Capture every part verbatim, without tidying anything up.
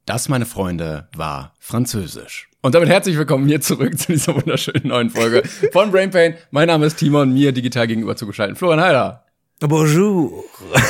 Das, meine Freunde, war Französisch. Und damit herzlich willkommen hier zurück zu dieser wunderschönen neuen Folge von Brain Pain. Mein Name ist Timon, mir digital gegenüber zugeschaltet Florian Heider. Bonjour.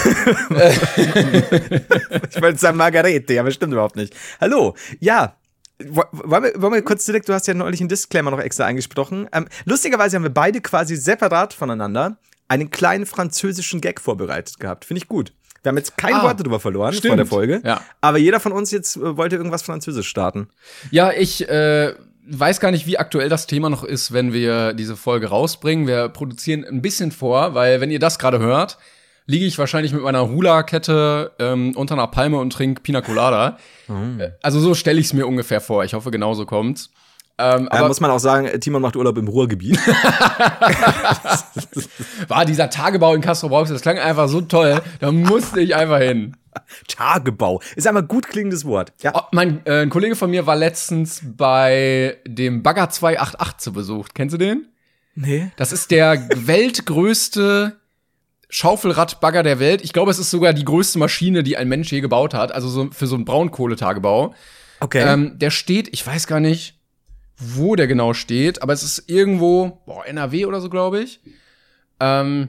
Ich wollte sagen Margarete, aber stimmt überhaupt nicht. Hallo, ja. Wollen wir, wollen wir kurz direkt, du hast ja neulich einen Disclaimer noch extra eingesprochen. Ähm, lustigerweise haben wir beide quasi separat voneinander einen kleinen französischen Gag vorbereitet gehabt. Finde ich gut. Wir haben jetzt keine ah, Worte drüber verloren stimmt. vor der Folge. Ja. Aber jeder von uns jetzt äh, wollte irgendwas Französisch starten. Ja, ich äh, weiß gar nicht, wie aktuell das Thema noch ist, wenn wir diese Folge rausbringen. Wir produzieren ein bisschen vor, weil wenn ihr das gerade hört, liege ich wahrscheinlich mit meiner Hula-Kette ähm, unter einer Palme und trinke Pina Colada. Mhm. Also so stelle ich es mir ungefähr vor. Ich hoffe, genauso kommt's. Ähm, aber äh, muss man auch sagen, Timon macht Urlaub im Ruhrgebiet. War dieser Tagebau in Castrop-Rauxel, das klang einfach so toll, da musste ich einfach hin. Tagebau, ist einmal gut klingendes Wort. Ja. Oh, mein äh, ein Kollege von mir war letztens bei dem Bagger zwei acht acht zu Besuch. Kennst du den? Nee. Das ist der weltgrößte Schaufelradbagger der Welt. Ich glaube, es ist sogar die größte Maschine, die ein Mensch je gebaut hat, also so für so einen Braunkohletagebau. Okay. Ähm, der steht, ich weiß gar nicht, wo der genau steht, aber es ist irgendwo, boah, N R W oder so, glaube ich. Ähm,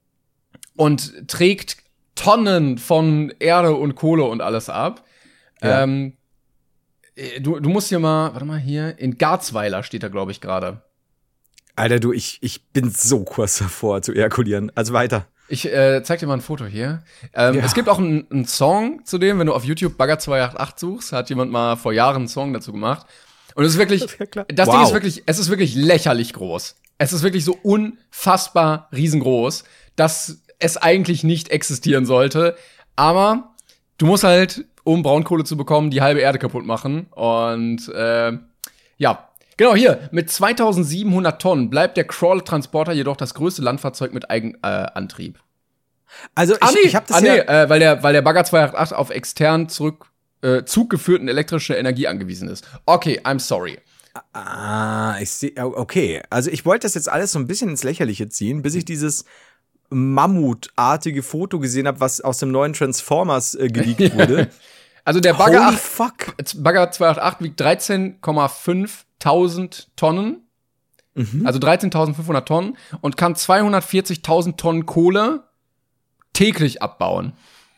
und trägt Tonnen von Erde und Kohle und alles ab. Ja. Ähm, du, du musst hier mal, warte mal, hier, in Garzweiler steht er, glaube ich, gerade. Alter, du, ich, ich bin so kurz davor zu ejakulieren. Also weiter. Ich äh, zeig dir mal ein Foto hier. Ähm, ja. Es gibt auch einen, einen Song zu dem, wenn du auf YouTube Bagger zwei acht acht suchst, hat jemand mal vor Jahren einen Song dazu gemacht. Und es ist wirklich, das, das wow. Ding ist wirklich, es ist wirklich lächerlich groß. Es ist wirklich so unfassbar riesengroß, dass es eigentlich nicht existieren sollte. Aber du musst halt, um Braunkohle zu bekommen, die halbe Erde kaputt machen. Und äh, ja, genau hier, mit zweitausendsiebenhundert Tonnen bleibt der Crawl-Transporter jedoch das größte Landfahrzeug mit Eigenantrieb. Äh, also ich, ah, nee, ich hab das ah, nee, ja äh, weil der, weil der Bagger zwei acht acht auf extern zurück Äh, zuggeführten elektrische Energie angewiesen ist. Okay, I'm sorry. Ah, ich sehe, okay. Also ich wollte das jetzt alles so ein bisschen ins Lächerliche ziehen, bis ich dieses mammutartige Foto gesehen habe, was aus dem neuen Transformers äh, geleakt wurde. Also der Bagger, Holy fuck. Bagger zwei acht acht wiegt dreizehn Komma fünftausend Tonnen. Mhm. Also dreizehntausendfünfhundert Tonnen und kann zweihundertvierzigtausend Tonnen Kohle täglich abbauen.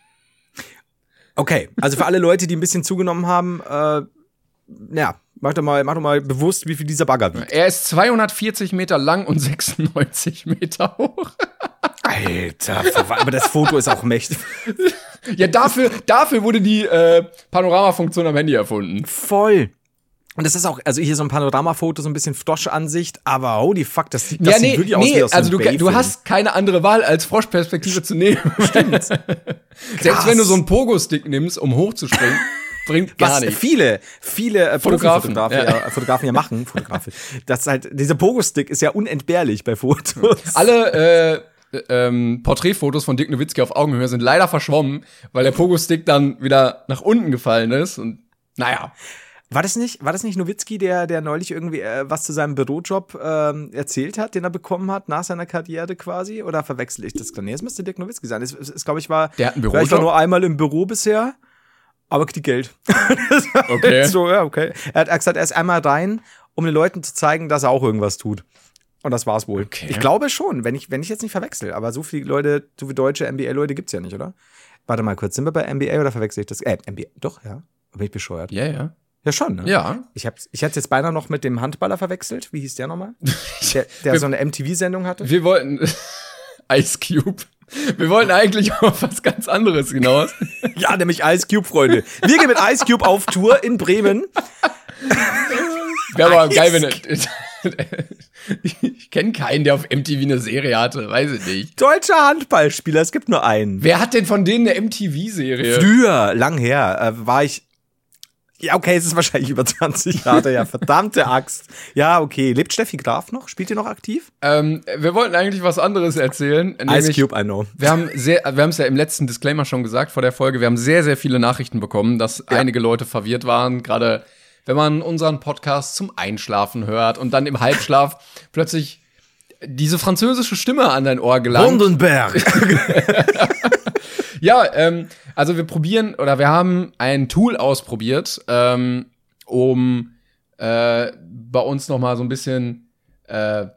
Okay, also für alle Leute, die ein bisschen zugenommen haben, äh, ja, mach doch mal, mach doch mal bewusst, wie viel dieser Bagger wiegt. Er ist zweihundertvierzig Meter lang und sechsundneunzig Meter hoch. Alter, aber das Foto ist auch mächtig. Ja, dafür, dafür wurde die äh, Panoramafunktion am Handy erfunden. Voll. Und das ist auch, also hier so ein Panoramafoto, so ein bisschen Frosch-Ansicht, aber holy fuck, das, das ja, nee, sieht wirklich nee, aus wie aus also so du, du hast keine andere Wahl, als Froschperspektive zu nehmen. Stimmt. Selbst wenn du so einen Pogo-Stick nimmst, um hochzuspringen, bringt gar Was nichts. viele, viele äh, Fotografen, Fotografen ja. Ja, Fotografen ja machen, Fotografen. Das ist halt, dieser Pogo-Stick ist ja unentbehrlich bei Fotos. Alle, äh, ähm, Porträtfotos von Dirk Nowitzki auf Augenhöhe sind leider verschwommen, weil der Pogo-Stick dann wieder nach unten gefallen ist und, naja. War das nicht, war das nicht Nowitzki, der, der neulich irgendwie äh, was zu seinem Bürojob ähm, erzählt hat, den er bekommen hat nach seiner Karriere quasi? Oder verwechsel ich das? Nee, es müsste Dirk Nowitzki sein. Es, es, es glaube ich, war, der hat einen Bürojob? Ich war nur einmal im Büro bisher, aber kriegt Geld. Okay. So, ja, okay. Er hat gesagt, er ist einmal rein, um den Leuten zu zeigen, dass er auch irgendwas tut. Und das war's wohl. Okay. Ich glaube schon, wenn ich, wenn ich jetzt nicht verwechsel. Aber so viele Leute, so viele deutsche N B A-Leute gibt's ja nicht, oder? Warte mal kurz, sind wir bei N B A oder verwechsel ich das? Äh, N B A, doch, ja. Bin ich bescheuert? Ja, ja. Ja, schon, ne? Ja. Ich, hab's, ich hätte es jetzt beinahe noch mit dem Handballer verwechselt. Wie hieß der nochmal? Der, der so eine M T V-Sendung hatte. Wir wollten Ice Cube. Wir wollten eigentlich auf was ganz anderes hinaus. Ja, nämlich Ice Cube, Freunde. Wir gehen mit Ice Cube auf Tour in Bremen. Wäre aber geil, wenn ich kenne keinen, der auf M T V eine Serie hatte, weiß ich nicht. Deutscher Handballspieler, es gibt nur einen. Wer hat denn von denen eine M T V-Serie? Früher, lang her, äh, war ich. Ja, okay, es ist wahrscheinlich über zwanzig Jahre, ja, verdammte Axt. Ja, okay. Lebt Steffi Graf noch? Spielt ihr noch aktiv? Ähm, wir wollten eigentlich was anderes erzählen. Ice Cube, I know. Wir haben sehr, wir haben es ja im letzten Disclaimer schon gesagt vor der Folge, wir haben sehr, sehr viele Nachrichten bekommen, dass ja. einige Leute verwirrt waren, gerade wenn man unseren Podcast zum Einschlafen hört und dann im Halbschlaf plötzlich diese französische Stimme an dein Ohr gelangt. Brandenberg. Ja, ähm, also wir probieren, oder wir haben ein Tool ausprobiert, ähm, um äh, bei uns noch mal so ein bisschen äh,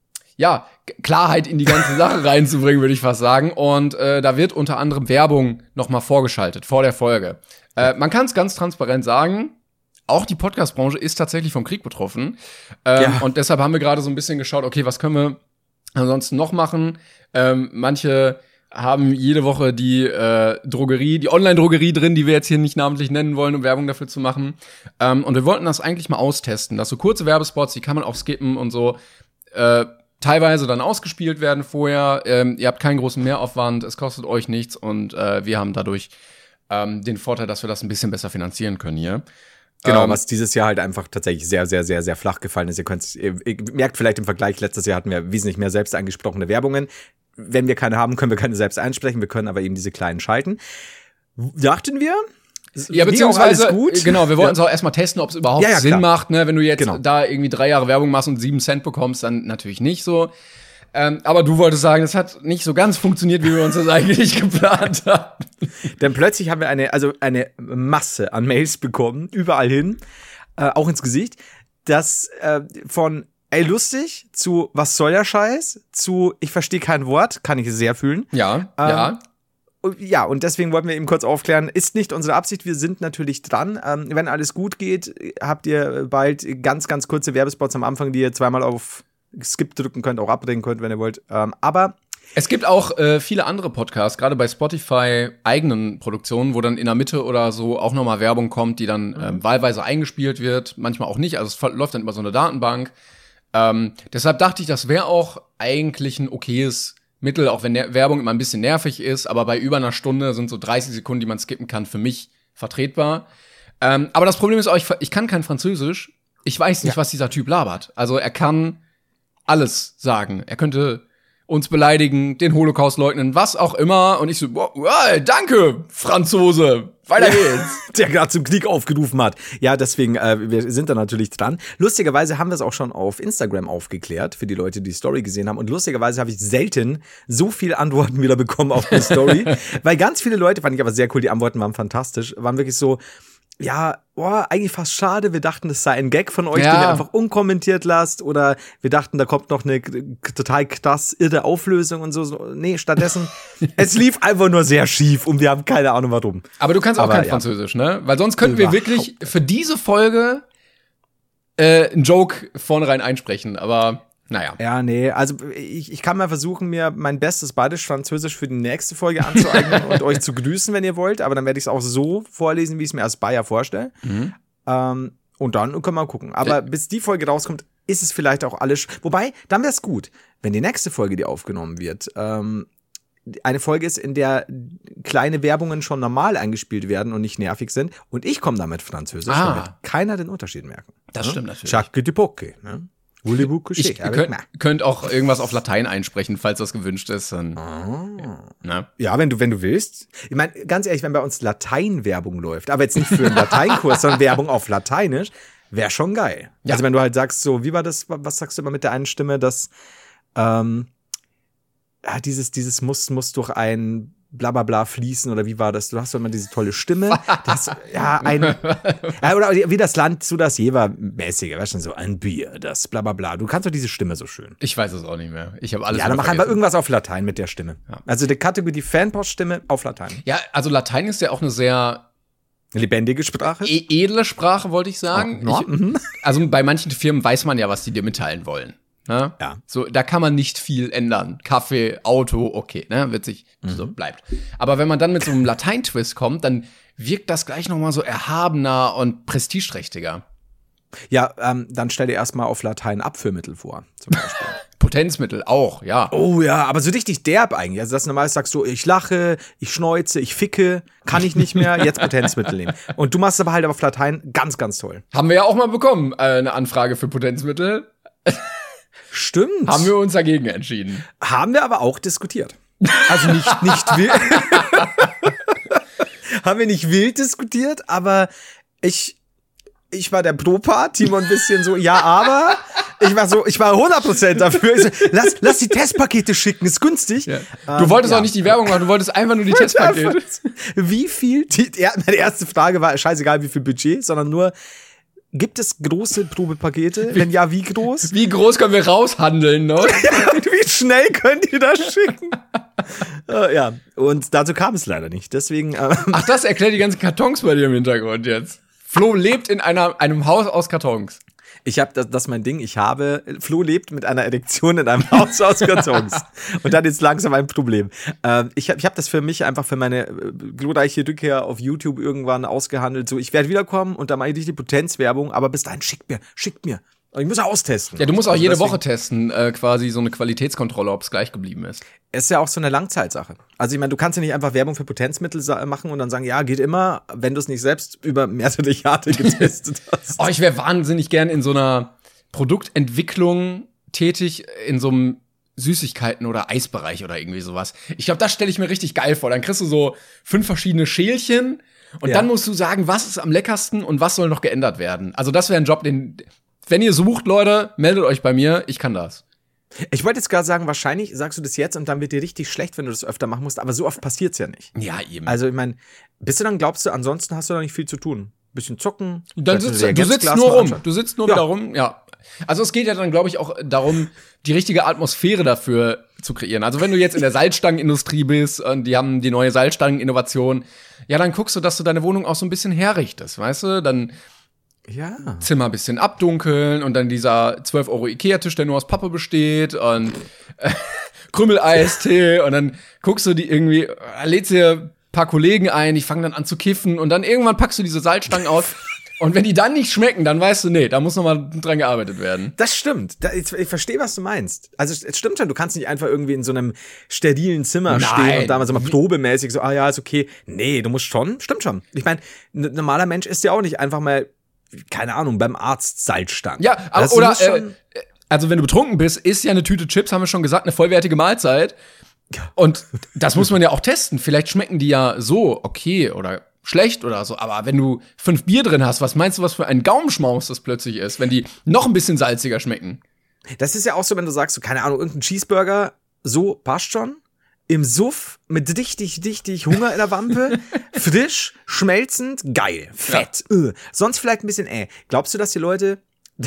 ja, Klarheit in die ganze Sache reinzubringen, würde ich fast sagen. Und äh, da wird unter anderem Werbung noch mal vorgeschaltet, vor der Folge. Äh, man kann es ganz transparent sagen, auch die Podcast-Branche ist tatsächlich vom Krieg betroffen. Ähm, ja. Und deshalb haben wir gerade so ein bisschen geschaut, okay, was können wir ansonsten noch machen? Ähm, manche haben jede Woche die äh, Drogerie, die Online-Drogerie drin, die wir jetzt hier nicht namentlich nennen wollen, um Werbung dafür zu machen. Ähm, und wir wollten das eigentlich mal austesten, dass so kurze Werbespots, die kann man auch skippen und so, äh, teilweise dann ausgespielt werden vorher. Ähm, ihr habt keinen großen Mehraufwand, es kostet euch nichts und äh, wir haben dadurch ähm, den Vorteil, dass wir das ein bisschen besser finanzieren können hier. Genau, ähm, was dieses Jahr halt einfach tatsächlich sehr, sehr, sehr, sehr flach gefallen ist. Ihr könnt, ihr, ihr merkt vielleicht im Vergleich, letztes Jahr hatten wir wesentlich mehr selbst eingesprochene Werbungen. Wenn wir keine haben, können wir keine selbst einsprechen. Wir können aber eben diese kleinen schalten. Dachten wir? Ja, beziehungsweise, alles gut? Genau, wir wollten es ja. auch erstmal testen, ob es überhaupt ja, ja, Sinn klar. macht, ne? Wenn du jetzt genau. da irgendwie drei Jahre Werbung machst und sieben Cent bekommst, dann natürlich nicht so. Ähm, aber du wolltest sagen, das hat nicht so ganz funktioniert, wie wir uns das eigentlich geplant haben. Denn plötzlich haben wir eine, also eine Masse an Mails bekommen, überall hin, äh, auch ins Gesicht, das äh, von ey, lustig, zu was soll der Scheiß, zu ich verstehe kein Wort, kann ich sehr fühlen. Ja, ähm, ja. Ja, und deswegen wollten wir eben kurz aufklären, ist nicht unsere Absicht, wir sind natürlich dran. Ähm, wenn alles gut geht, habt ihr bald ganz, ganz kurze Werbespots am Anfang, die ihr zweimal auf Skip drücken könnt, auch abbrechen könnt, wenn ihr wollt. Ähm, aber es gibt auch äh, viele andere Podcasts, gerade bei Spotify eigenen Produktionen, wo dann in der Mitte oder so auch nochmal Werbung kommt, die dann mhm. ähm, wahlweise eingespielt wird, manchmal auch nicht. Also es läuft dann über so eine Datenbank. Ähm, deshalb dachte ich, das wäre auch eigentlich ein okayes Mittel, auch wenn der Werbung immer ein bisschen nervig ist, aber bei über einer Stunde sind so dreißig Sekunden, die man skippen kann, für mich vertretbar. Ähm, aber das Problem ist auch, ich, ich kann kein Französisch. Ich weiß nicht, ja. was dieser Typ labert. Also er kann alles sagen. Er könnte uns beleidigen, den Holocaust leugnen, was auch immer. Und ich so, wow, wow danke, Franzose. Weiter geht's. Der gerade zum Krieg aufgerufen hat. Ja, deswegen, äh, wir sind da natürlich dran. Lustigerweise haben wir es auch schon auf Instagram aufgeklärt, für die Leute, die die Story gesehen haben. Und lustigerweise habe ich selten so viele Antworten wieder bekommen auf die Story. Weil ganz viele Leute, fand ich aber sehr cool, die Antworten waren fantastisch, waren wirklich so, ja, oh, eigentlich fast schade. Wir dachten, das sei ein Gag von euch, ja. den ihr einfach unkommentiert lasst. Oder wir dachten, da kommt noch eine total krass irre Auflösung und so. so. Nee, stattdessen, es lief einfach nur sehr schief und wir haben keine Ahnung, warum. Aber du kannst auch Aber, kein ja. Französisch, ne? Weil sonst könnten Überhaupt. wir wirklich für diese Folge äh, einen Joke vornherein einsprechen. Aber naja. Ja, nee, also ich, ich kann mal versuchen, mir mein bestes Badisch-Französisch für die nächste Folge anzueignen und euch zu grüßen, wenn ihr wollt. Aber dann werde ich es auch so vorlesen, wie ich es mir als Bayer vorstelle. Mhm. Ähm, und dann können wir mal gucken. Aber ja. bis die Folge rauskommt, ist es vielleicht auch alles. Wobei, dann wäre es gut, wenn die nächste Folge, die aufgenommen wird, ähm, eine Folge ist, in der kleine Werbungen schon normal eingespielt werden und nicht nervig sind. Und ich komme damit Französisch, ah. dann wird keiner den Unterschied merken. Das ja? stimmt natürlich. Chaque de poke, ne? Ich könnt, könnt auch irgendwas auf Latein einsprechen, falls das gewünscht ist. Dann, oh. ja, ja, wenn du, wenn du willst. Ich meine, ganz ehrlich, wenn bei uns Latein-Werbung läuft, aber jetzt nicht für einen Lateinkurs, sondern Werbung auf Lateinisch, wäre schon geil. Ja. Also wenn du halt sagst, so, wie war das, was sagst du immer mit der einen Stimme, dass ähm, ja, dieses, dieses muss, muss durch ein Blablabla bla, bla fließen oder wie war das? Du hast doch immer diese tolle Stimme. Das, ja, ein, ja, oder wie das Land zu das Jever-mäßige, weißt du, so ein Bier, das Blablabla. Bla, bla. Du kannst doch diese Stimme so schön. Ich weiß es auch nicht mehr. Ich habe alles. Ja, dann mach einfach irgendwas auf Latein mit der Stimme. Ja. Also die Kategorie die Fanpost-Stimme auf Latein. Ja, also Latein ist ja auch eine sehr lebendige Sprache. E- edle Sprache, wollte ich sagen. Oh, no. ich, mhm. Also bei manchen Firmen weiß man ja, was die dir mitteilen wollen. Ne? Ja. So, da kann man nicht viel ändern. Kaffee, Auto, okay, ne, wird sich, mhm. so bleibt. Aber wenn man dann mit so einem Latein-Twist kommt, dann wirkt das gleich nochmal so erhabener und prestigeträchtiger. Ja, ähm, dann stell dir erstmal auf Latein Abführmittel vor, zum Beispiel. Potenzmittel auch, ja. Oh ja, aber so richtig derb eigentlich. Also, dass du normal sagst, so, ich lache, ich schneuze, ich ficke, kann ich nicht mehr, jetzt Potenzmittel nehmen. Und du machst aber halt auf Latein ganz, ganz toll. Haben wir ja auch mal bekommen, äh, eine Anfrage für Potenzmittel. Stimmt. Haben wir uns dagegen entschieden. Haben wir aber auch diskutiert. Also nicht, nicht wild. Haben wir nicht wild diskutiert, aber ich, ich war der Pro-Part, Timon ein bisschen so, ja, aber ich war so, ich war hundert Prozent dafür. Ich so, lass, lass die Testpakete schicken, ist günstig. Ja. Du ähm, wolltest ja. auch nicht die Werbung machen, du wolltest einfach nur die Testpakete. Wie viel, die, ja, meine erste Frage war, scheißegal wie viel Budget, sondern nur, gibt es große Probepakete? Wenn ja, wie groß? Wie groß können wir raushandeln, ne? Ja, und wie schnell könnt ihr das schicken? uh, ja, und dazu kam es leider nicht, deswegen. Ähm, Ach, das erklärt die ganzen Kartons bei dir im Hintergrund jetzt. Flo lebt in einer, einem Haus aus Kartons. Ich habe das, das ist mein Ding. Ich habe, Flo lebt mit einer Erektion in einem Haus aus Kartons. Und dann ist langsam ein Problem. Ähm, ich habe ich hab das für mich einfach für meine äh, glorreiche Rückkehr auf YouTube irgendwann ausgehandelt. So, ich werde wiederkommen und dann mache ich die Potenzwerbung, aber bis dahin schickt mir, schickt mir. Ich muss ja austesten. Ja, du musst auch also jede deswegen, Woche testen, äh, quasi so eine Qualitätskontrolle, ob es gleich geblieben ist. Es ist ja auch so eine Langzeitsache. Also ich meine, du kannst ja nicht einfach Werbung für Potenzmittel sa- machen und dann sagen, ja, geht immer, wenn du es nicht selbst über mehrere Jahre getestet hast. Oh, ich wäre wahnsinnig gern in so einer Produktentwicklung tätig, in so einem Süßigkeiten- oder Eisbereich oder irgendwie sowas. Ich glaube, das stelle ich mir richtig geil vor. Dann kriegst du so fünf verschiedene Schälchen und ja. dann musst du sagen, was ist am leckersten und was soll noch geändert werden. Also das wäre ein Job, den, wenn ihr sucht, Leute, meldet euch bei mir, ich kann das. Ich wollte jetzt gerade sagen, wahrscheinlich sagst du das jetzt und dann wird dir richtig schlecht, wenn du das öfter machen musst, aber so oft passiert's ja nicht. Ja, eben. Also ich meine, bist du dann, glaubst du, ansonsten hast du da nicht viel zu tun? Bisschen zocken. Dann sitzt, du sitzt nur rum. Du sitzt nur ja. wieder rum, ja. Also es geht ja dann, glaube ich, auch darum, die richtige Atmosphäre dafür zu kreieren. Also wenn du jetzt in der Salzstangenindustrie bist und die haben die neue Salzstangeninnovation, ja, dann guckst du, dass du deine Wohnung auch so ein bisschen herrichtest, weißt du? Dann ja. Zimmer ein bisschen abdunkeln und dann dieser zwölf Euro Ikea-Tisch, der nur aus Pappe besteht und äh, Krümeleistee und dann guckst du die irgendwie, äh, lädst dir ein paar Kollegen ein, die fangen dann an zu kiffen und dann irgendwann packst du diese Salzstangen aus und wenn die dann nicht schmecken, dann weißt du, nee, da muss noch mal dran gearbeitet werden. Das stimmt. Da, ich, ich verstehe, was du meinst. Also es stimmt schon, du kannst nicht einfach irgendwie in so einem sterilen Zimmer Nein. stehen und da mal so mal probemäßig so, ah ja, ist okay. Nee, du musst schon, stimmt schon. Ich meine, ein normaler Mensch isst ja auch nicht einfach mal, keine Ahnung, beim Arzt Salzstangen. Ja, aber, oder, äh, also wenn du betrunken bist, ist ja eine Tüte Chips, haben wir schon gesagt, eine vollwertige Mahlzeit. Und das muss man ja auch testen. Vielleicht schmecken die ja so okay oder schlecht oder so. Aber wenn du fünf Bier drin hast, was meinst du, was für ein Gaumenschmaus das plötzlich ist, wenn die noch ein bisschen salziger schmecken? Das ist ja auch so, wenn du sagst, so, keine Ahnung, irgendein Cheeseburger, so passt schon. Im Suff mit richtig, richtig Hunger in der Wampe, frisch, schmelzend, geil, fett. Ja. Sonst vielleicht ein bisschen, äh. Glaubst du, dass die Leute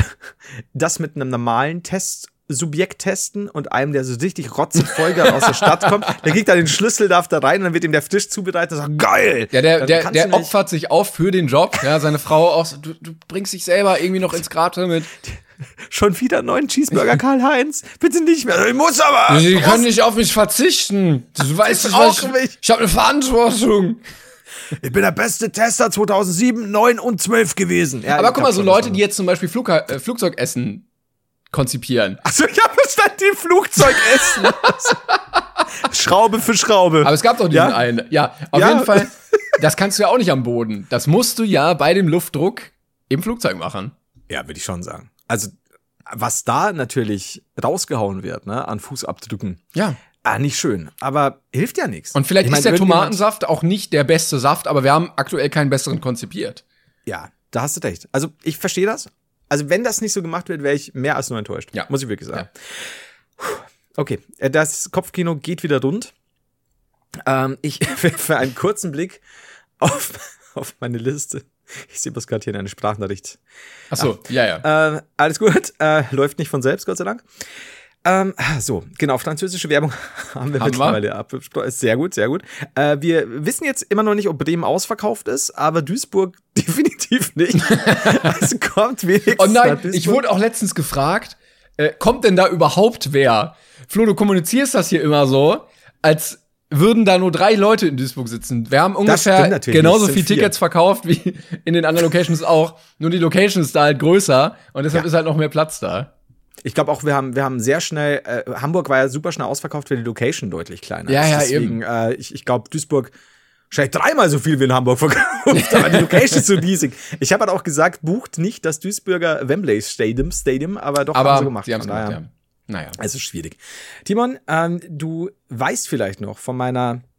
das mit einem normalen Testsubjekt testen und einem, der so richtig rotzig voll aus der Stadt kommt, der kriegt da den Schlüssel, darf da rein und dann wird ihm der Fisch zubereitet und sagt, geil! Ja, der, der, der opfert sich auf für den Job. Ja, seine Frau auch so, du, du bringst dich selber irgendwie noch ins Grab mit. Schon wieder einen neuen Cheeseburger, Karl-Heinz? Bitte nicht mehr. Ich muss aber. Sie können nicht auf mich verzichten. Du weißt nicht, was ich, ich habe eine Verantwortung. Ich bin der beste Tester zweitausendsieben, neun und zwölf gewesen. Ja, aber guck mal, so Leute, die jetzt zum Beispiel Flug, äh, Flugzeugessen konzipieren. Achso, ich habe verstanden, die Flugzeugessen. Schraube für Schraube. Aber es gab doch diesen ja? einen. Ja, auf ja. jeden Fall. Das kannst du ja auch nicht am Boden. Das musst du ja bei dem Luftdruck im Flugzeug machen. Ja, würde ich schon sagen. Also, was da natürlich rausgehauen wird, ne, an Fußabdrücken. Ja. Ah, nicht schön. Aber hilft ja nichts. Und vielleicht ich mein, ist der Tomatensaft auch nicht der beste Saft, aber wir haben aktuell keinen besseren konzipiert. Ja, da hast du recht. Also, ich verstehe das. Also, wenn das nicht so gemacht wird, wäre ich mehr als nur enttäuscht. Ja. Muss ich wirklich sagen. Ja. Okay, das Kopfkino geht wieder rund. Ähm, ich, für einen kurzen Blick auf, auf meine Liste. Ich sehe das gerade hier in einer Sprachnachricht. Ach so, Ach, ja, ja. Äh, alles gut. Äh, läuft nicht von selbst, Gott sei Dank. Ähm, so, genau, französische Werbung haben wir haben mittlerweile abgesprochen. Sehr gut, sehr gut. Äh, wir wissen jetzt immer noch nicht, ob Bremen ausverkauft ist, aber Duisburg definitiv nicht. Also kommt wenigstens. Oh nein, ich wurde auch letztens gefragt, äh, kommt denn da überhaupt wer? Flo, du kommunizierst das hier immer so, als würden da nur drei Leute in Duisburg sitzen. Wir haben ungefähr genauso viele Tickets verkauft wie in den anderen Locations auch. Nur die Location ist da halt größer und deshalb ja. ist halt noch mehr Platz da. Ich glaube auch, wir haben, wir haben sehr schnell, äh, Hamburg war ja super schnell ausverkauft, weil die Location deutlich kleiner ja, ist. Ja, Deswegen, eben. Äh, ich ich glaube, Duisburg vielleicht dreimal so viel wie in Hamburg verkauft, aber die Location ist so riesig. Ich habe halt auch gesagt, bucht nicht das Duisburger Wembley Stadium, Stadium aber doch aber haben sie gemacht. Sie haben es gemacht, ja. Naja. Es ist schwierig. Timon, ähm, du weißt vielleicht noch von meiner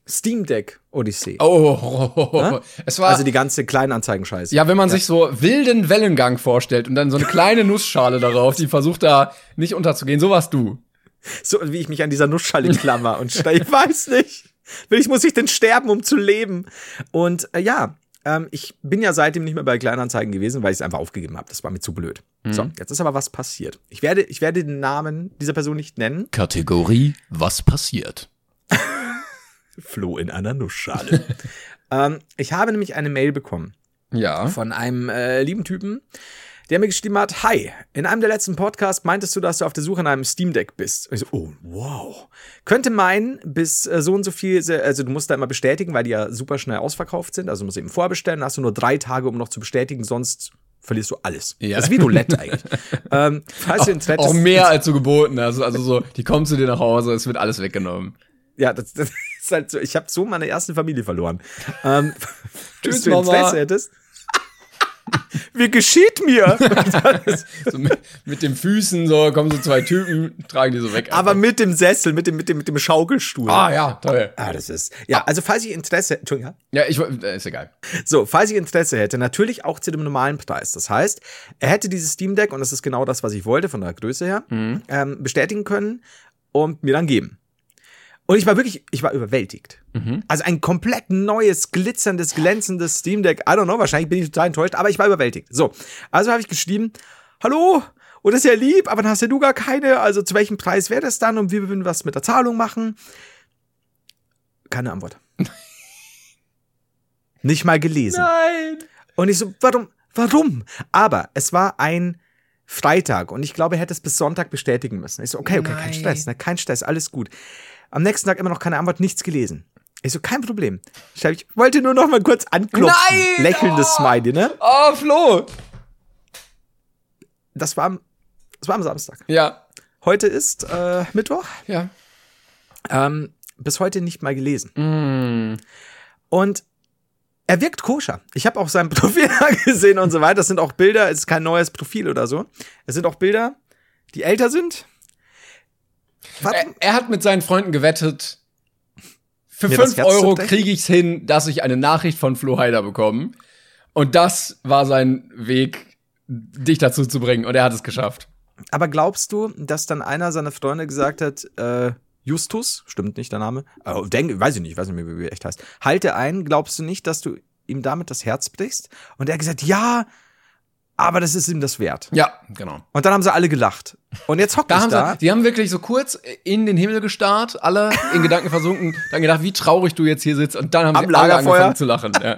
Steam Deck Odyssee. Oh, oh, oh, oh. Es war also die ganze Kleinanzeigen-Scheiße. Ja, wenn man ja. sich so wilden Wellengang vorstellt und dann so eine kleine Nussschale darauf, die versucht da nicht unterzugehen, so warst du. So wie ich mich an dieser Nussschale klammer und stelle, ich weiß nicht. Ich muss ich denn sterben, um zu leben? Und äh, ja, ähm, ich bin ja seitdem nicht mehr bei Kleinanzeigen gewesen, weil ich es einfach aufgegeben habe. Das war mir zu blöd. Mhm. So, jetzt ist aber was passiert. Ich werde, ich werde den Namen dieser Person nicht nennen. Kategorie, was passiert? Flo in einer Nussschale. ähm, ich habe nämlich eine Mail bekommen. Ja. Von einem äh, lieben Typen, der mir geschrieben hat, hi, in einem der letzten Podcasts meintest du, dass du auf der Suche nach einem Steam Deck bist. Und ich so, oh, wow. Könnte meinen, bis äh, so und so viel, also du musst da immer bestätigen, weil die ja super schnell ausverkauft sind. Also du musst eben vorbestellen, dann hast du nur drei Tage, um noch zu bestätigen, sonst verlierst du alles. Ja. Das ist wie Roulette eigentlich. ähm, falls auch, du Interesse auch mehr als du geboten hast. Also so, die kommen zu dir nach Hause, es wird alles weggenommen. Ja, das, das ist halt so. Ich habe so meine erste Familie verloren. Ähm, Tschüss, du Mama. Interesse hättest. Wie geschieht mir? so mit, mit den Füßen, so kommen so zwei Typen, tragen die so weg. Aber einfach. mit dem Sessel, mit dem, mit dem, mit dem Schaukelstuhl. Ah, ja, toll. Ah, das ist. Ja, also falls ich Interesse, Entschuldigung. Ja, ich, ist egal. So, falls ich Interesse hätte, natürlich auch zu dem normalen Preis. Das heißt, er hätte dieses Steam Deck, und das ist genau das, was ich wollte, von der Größe her, mhm. ähm, bestätigen können und mir dann geben. Und ich war wirklich, ich war überwältigt. Mhm. Also ein komplett neues, glitzerndes, glänzendes Steam Deck. I don't know, wahrscheinlich bin ich total enttäuscht, aber ich war überwältigt. So, also habe ich geschrieben, hallo, und das ist ja lieb, aber dann hast ja du gar keine, also zu welchem Preis wäre das dann und wir würden was mit der Zahlung machen? Keine Antwort. Nicht mal gelesen. Nein. Und ich so, warum, warum? Aber es war ein Freitag und ich glaube, er hätte es bis Sonntag bestätigen müssen. Ich so, okay, okay, Nein. kein Stress, ne, kein Stress, alles gut. Am nächsten Tag immer noch keine Antwort, nichts gelesen. Ich so, kein Problem. Ich wollte nur noch mal kurz anklopfen. Nein! Lächelndes oh. Smiley, ne? Oh, Flo! Das war am, das war am Samstag. Ja. Heute ist äh, Mittwoch. Ja. Ähm, bis heute nicht mal gelesen. Mm. Und er wirkt koscher. Ich habe auch sein Profil gesehen und so weiter. Das sind auch Bilder, es ist kein neues Profil oder so. Es sind auch Bilder, die älter sind. Er, er hat mit seinen Freunden gewettet, für fünf Euro kriege ich's hin, dass ich eine Nachricht von Flo Heider bekomme. Und das war sein Weg, dich dazu zu bringen. Und er hat es geschafft. Aber glaubst du, dass dann einer seiner Freunde gesagt hat, äh, Justus, stimmt nicht der Name, äh, denk, weiß ich nicht, weiß nicht mehr, wie er echt heißt, halte ein, glaubst du nicht, dass du ihm damit das Herz brichst? Und er hat gesagt, ja, aber das ist ihm das wert. Ja, genau. Und dann haben sie alle gelacht. Und jetzt hockt da ich haben da. Sie, die haben wirklich so kurz in den Himmel gestarrt, alle in Gedanken versunken, dann gedacht, wie traurig du jetzt hier sitzt. Und dann haben Am sie Lagerfeuer alle angefangen zu lachen. Ja.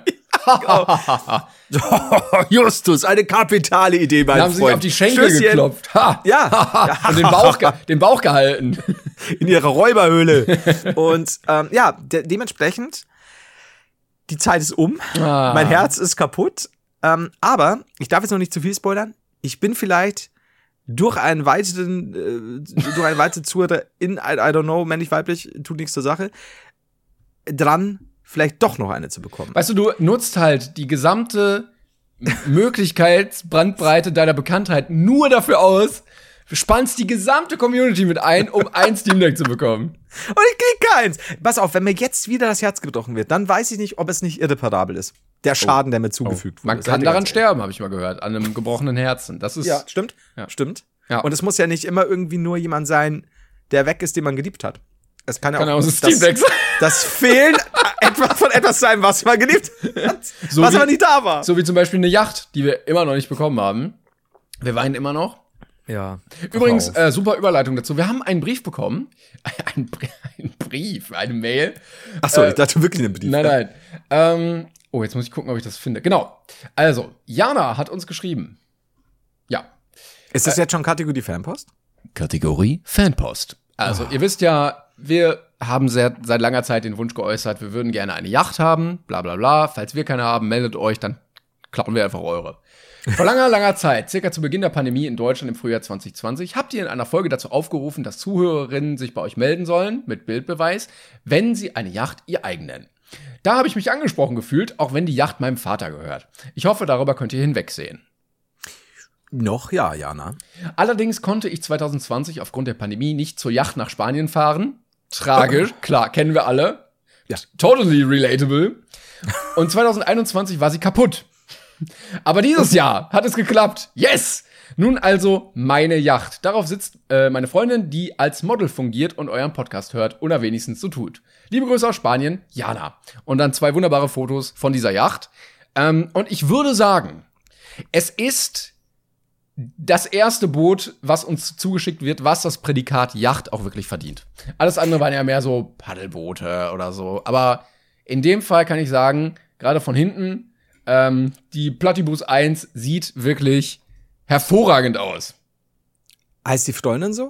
Justus, eine kapitale Idee, mein Freund. Haben sie auf die Schenkel Stößchen. geklopft. Ha. Ja. Und den Bauch, den Bauch gehalten. In ihrer Räuberhöhle. Und ähm, ja, de- dementsprechend, die Zeit ist um. Ah. Mein Herz ist kaputt. Ähm, aber, ich darf jetzt noch nicht zu viel spoilern, ich bin vielleicht durch einen weiteren, äh, durch eine weitere Zuhörer in, I, I don't know, männlich, weiblich, tut nichts zur Sache, dran, vielleicht doch noch eine zu bekommen. Weißt du, du nutzt halt die gesamte Möglichkeitsbrandbreite deiner Bekanntheit nur dafür aus, spannst die gesamte Community mit ein, um ein Steam Deck zu bekommen. Und ich krieg keins. Pass auf, wenn mir jetzt wieder das Herz gebrochen wird, dann weiß ich nicht, ob es nicht irreparabel ist. Der Schaden, oh. der mir zugefügt oh. wurde. Man kann daran sterben, habe ich mal gehört, an einem gebrochenen Herzen. Das ist ja, stimmt. Ja. Stimmt. Ja. Und es muss ja nicht immer irgendwie nur jemand sein, der weg ist, den man geliebt hat. Es kann ja kann auch, auch so Steam Deck sein. Das Fehlen etwas von etwas sein, was man geliebt hat, so was wie, aber nicht da war. So wie zum Beispiel eine Yacht, die wir immer noch nicht bekommen haben. Wir weinen immer noch. Ja. Übrigens, äh, super Überleitung dazu. Wir haben einen Brief bekommen. Ein, Br- ein Brief, eine Mail. Ach so, äh, ich dachte wirklich einen Brief. Nein, nein. Ähm, oh, jetzt muss ich gucken, ob ich das finde. Genau. Also, Jana hat uns geschrieben. Ja. Ist das äh, jetzt schon Kategorie Fanpost? Kategorie Fanpost. Also, oh. ihr wisst ja, wir haben sehr, seit langer Zeit den Wunsch geäußert, wir würden gerne eine Yacht haben, bla bla bla. Falls wir keine haben, meldet euch, dann klauen wir einfach eure. Vor langer, langer Zeit, circa zu Beginn der Pandemie in Deutschland im Frühjahr zwanzig zwanzig, habt ihr in einer Folge dazu aufgerufen, dass Zuhörerinnen sich bei euch melden sollen, mit Bildbeweis, wenn sie eine Yacht ihr eigen nennen. Da habe ich mich angesprochen gefühlt, auch wenn die Yacht meinem Vater gehört. Ich hoffe, darüber könnt ihr hinwegsehen. Noch ja, Jana. Allerdings konnte ich zwanzig zwanzig aufgrund der Pandemie nicht zur Yacht nach Spanien fahren. Tragisch, klar, kennen wir alle. Ja. Totally relatable. Und zwanzig einundzwanzig war sie kaputt. Aber dieses Jahr hat es geklappt. Yes! Nun also meine Yacht. Darauf sitzt äh, meine Freundin, die als Model fungiert und euren Podcast hört oder wenigstens so tut. Liebe Grüße aus Spanien, Jana. Und dann zwei wunderbare Fotos von dieser Yacht. Ähm, und ich würde sagen, es ist das erste Boot, was uns zugeschickt wird, was das Prädikat Yacht auch wirklich verdient. Alles andere waren ja mehr so Paddelboote oder so. Aber in dem Fall kann ich sagen, gerade von hinten, ähm, die Platypus eins sieht wirklich hervorragend aus. Heißt die Freundin so?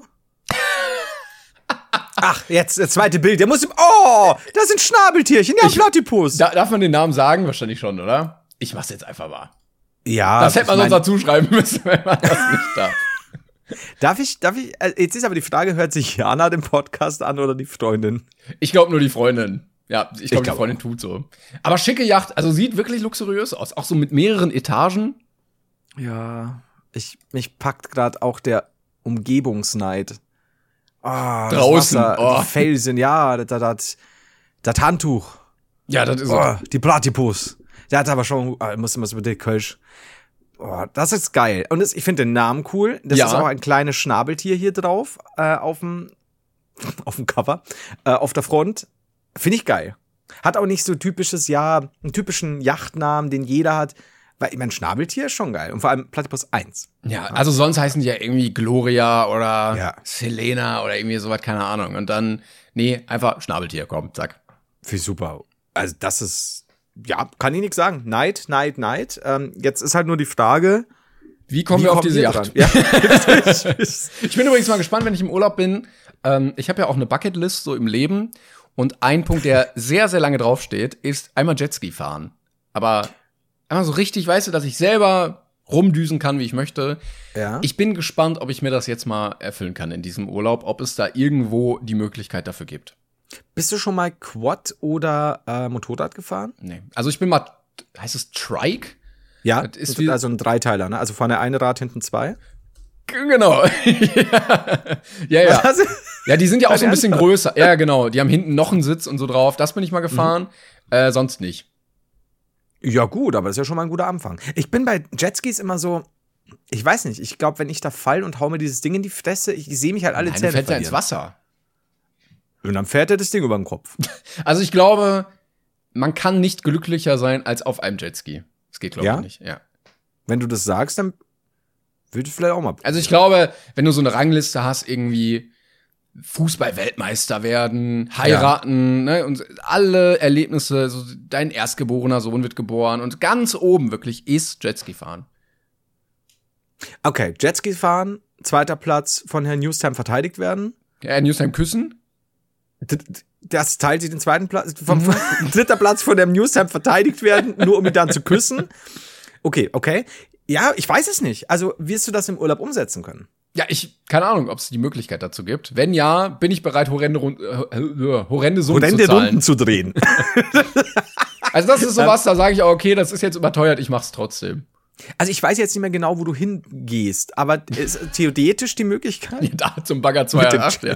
Ach, jetzt das zweite Bild. Der muss. Oh, das sind Schnabeltierchen. Ja, Platypus. Da, darf man den Namen sagen? Wahrscheinlich schon, oder? Ich mach's jetzt einfach mal. Ja. Das hätte man sonst dazu schreiben müssen, wenn man das nicht darf. Darf ich, darf ich, jetzt ist aber die Frage, hört sich Jana den Podcast an oder die Freundin? Ich glaube nur die Freundin. Ja, ich glaube, glaub die Freundin auch. Tut so. Aber schicke Yacht, also sieht wirklich luxuriös aus. Auch so mit mehreren Etagen. Ja, ich, mich packt gerade auch der Umgebungsneid. Oh, draußen, Wasser, oh. Die Felsen, ja, das, das, das Handtuch. Ja, das ist oh, die Platypus. Der hat aber schon, oh, muss immer so mit Kölsch. Oh, das ist geil. Und das, ich finde den Namen cool. Das ja. ist auch ein kleines Schnabeltier hier drauf, äh, auf dem auf dem Cover, äh, auf der Front. Finde ich geil. Hat auch nicht so typisches, ja, einen typischen Yachtnamen, den jeder hat. Weil, ich mein, Schnabeltier ist schon geil. Und vor allem Platypus eins. Ja, also sonst heißen die ja irgendwie Gloria oder ja. Selena oder irgendwie sowas, keine Ahnung. Und dann, nee, einfach Schnabeltier, komm, zack. Finde ich super. Also das ist, ja, kann ich nichts sagen. Neid, Neid, Neid. Ähm, jetzt ist halt nur die Frage, wie kommen wie wir auf kommen diese wir Yacht? Ja. Ich bin übrigens mal gespannt, wenn ich im Urlaub bin. Ähm, ich habe ja auch eine Bucketlist so im Leben. Und ein Punkt, der sehr, sehr lange draufsteht, ist einmal Jetski fahren. Aber einmal so richtig, weißt du, dass ich selber rumdüsen kann, wie ich möchte. Ja. Ich bin gespannt, ob ich mir das jetzt mal erfüllen kann in diesem Urlaub, ob es da irgendwo die Möglichkeit dafür gibt. Bist du schon mal Quad oder äh, Motorrad gefahren? Nee. Also ich bin mal, heißt es Trike? Ja, das ist wie, also ein Dreiteiler, ne? Also vorne eine Rad, hinten zwei. Genau. ja, ja. Was? Ja, die sind ja auch so ein bisschen größer. Ja, genau. Die haben hinten noch einen Sitz und so drauf. Das bin ich mal gefahren. Mhm. Äh, sonst nicht. Ja, gut, aber das ist ja schon mal ein guter Anfang. Ich bin bei Jetskis immer so, ich weiß nicht, ich glaube, wenn ich da fall und hau mir dieses Ding in die Fresse, ich, ich sehe mich halt alle Nein, Zähne fällt verlieren. ja ins Wasser. Und dann fährt er das Ding über den Kopf. Also ich glaube, man kann nicht glücklicher sein als auf einem Jetski. Das geht, glaube ja? ich, nicht. Ja. Wenn du das sagst, dann würde ich vielleicht auch mal probieren. Also ich glaube, wenn du so eine Rangliste hast, irgendwie Fußball-Weltmeister werden, heiraten, ja. ne, und alle Erlebnisse, so dein erstgeborener Sohn wird geboren und ganz oben wirklich ist Jetski fahren. Okay, Jetski fahren, zweiter Platz von Herrn Newstime verteidigt werden. Ja, Herr Newstime küssen. Das teilt sich den zweiten Platz, vom mhm. dritter Platz von Herrn Newstime verteidigt werden, nur um ihn dann zu küssen. Okay, okay. Ja, ich weiß es nicht. Also, wirst du das im Urlaub umsetzen können? Ja, ich, keine Ahnung, ob es die Möglichkeit dazu gibt. Wenn ja, bin ich bereit, horrende, äh, horrende Summen horrende zu zahlen. Runden zu drehen. Also das ist sowas, da sage ich auch, okay, das ist jetzt überteuert, ich mach's trotzdem. Also ich weiß jetzt nicht mehr genau, wo du hingehst, aber ist theoretisch die Möglichkeit? Ja, da zum Bagger zwei Komma acht, ja.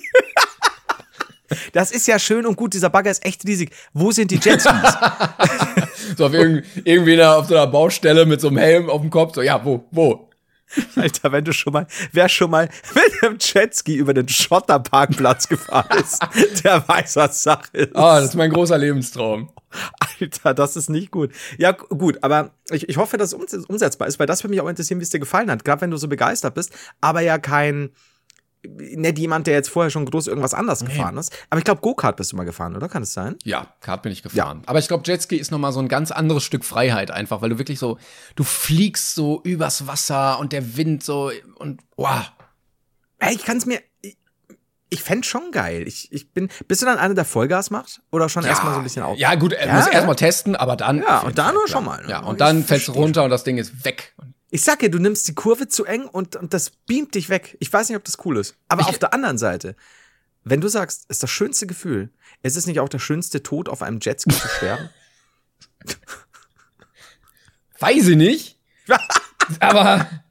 Das ist ja schön und gut, dieser Bagger ist echt riesig. Wo sind die Jetskis? So auf irgend, irgendwie auf so einer Baustelle mit so einem Helm auf dem Kopf, so, ja, wo, wo? Alter, wenn du schon mal, wer schon mal mit einem Jetski über den Schotterparkplatz gefahren ist, der weiß, was Sache ist. Ah, das ist mein großer Lebenstraum. Alter, das ist nicht gut. Ja, gut, aber ich, ich hoffe, dass es umsetzbar ist, weil das würde mich auch interessieren, wie es dir gefallen hat. Gerade wenn du so begeistert bist, aber ja kein, nicht jemand, der jetzt vorher schon groß irgendwas anders nee. gefahren ist. Aber ich glaube, Go-Kart bist du mal gefahren, oder? Kann es sein? Ja, Kart bin ich gefahren. Ja. Aber ich glaube, Jetski ist noch mal so ein ganz anderes Stück Freiheit einfach, weil du wirklich so, du fliegst so übers Wasser und der Wind so und wow. Ey, ich kann es mir, ich, ich fände schon geil. Ich, ich bin, bist du dann einer, der Vollgas macht? Oder schon ja. erstmal so ein bisschen auf? Ja, gut, er ja, muss ja. erstmal testen, aber dann. Ja, und dann nur schon mal. Ja, und dann fällst du runter und das Ding ist weg. Ich sag dir, du nimmst die Kurve zu eng und, und das beamt dich weg. Ich weiß nicht, ob das cool ist. Aber ich, auf der anderen Seite, wenn du sagst, ist das schönste Gefühl, ist es nicht auch der schönste Tod, auf einem Jetski zu sterben? Weiß ich nicht. Aber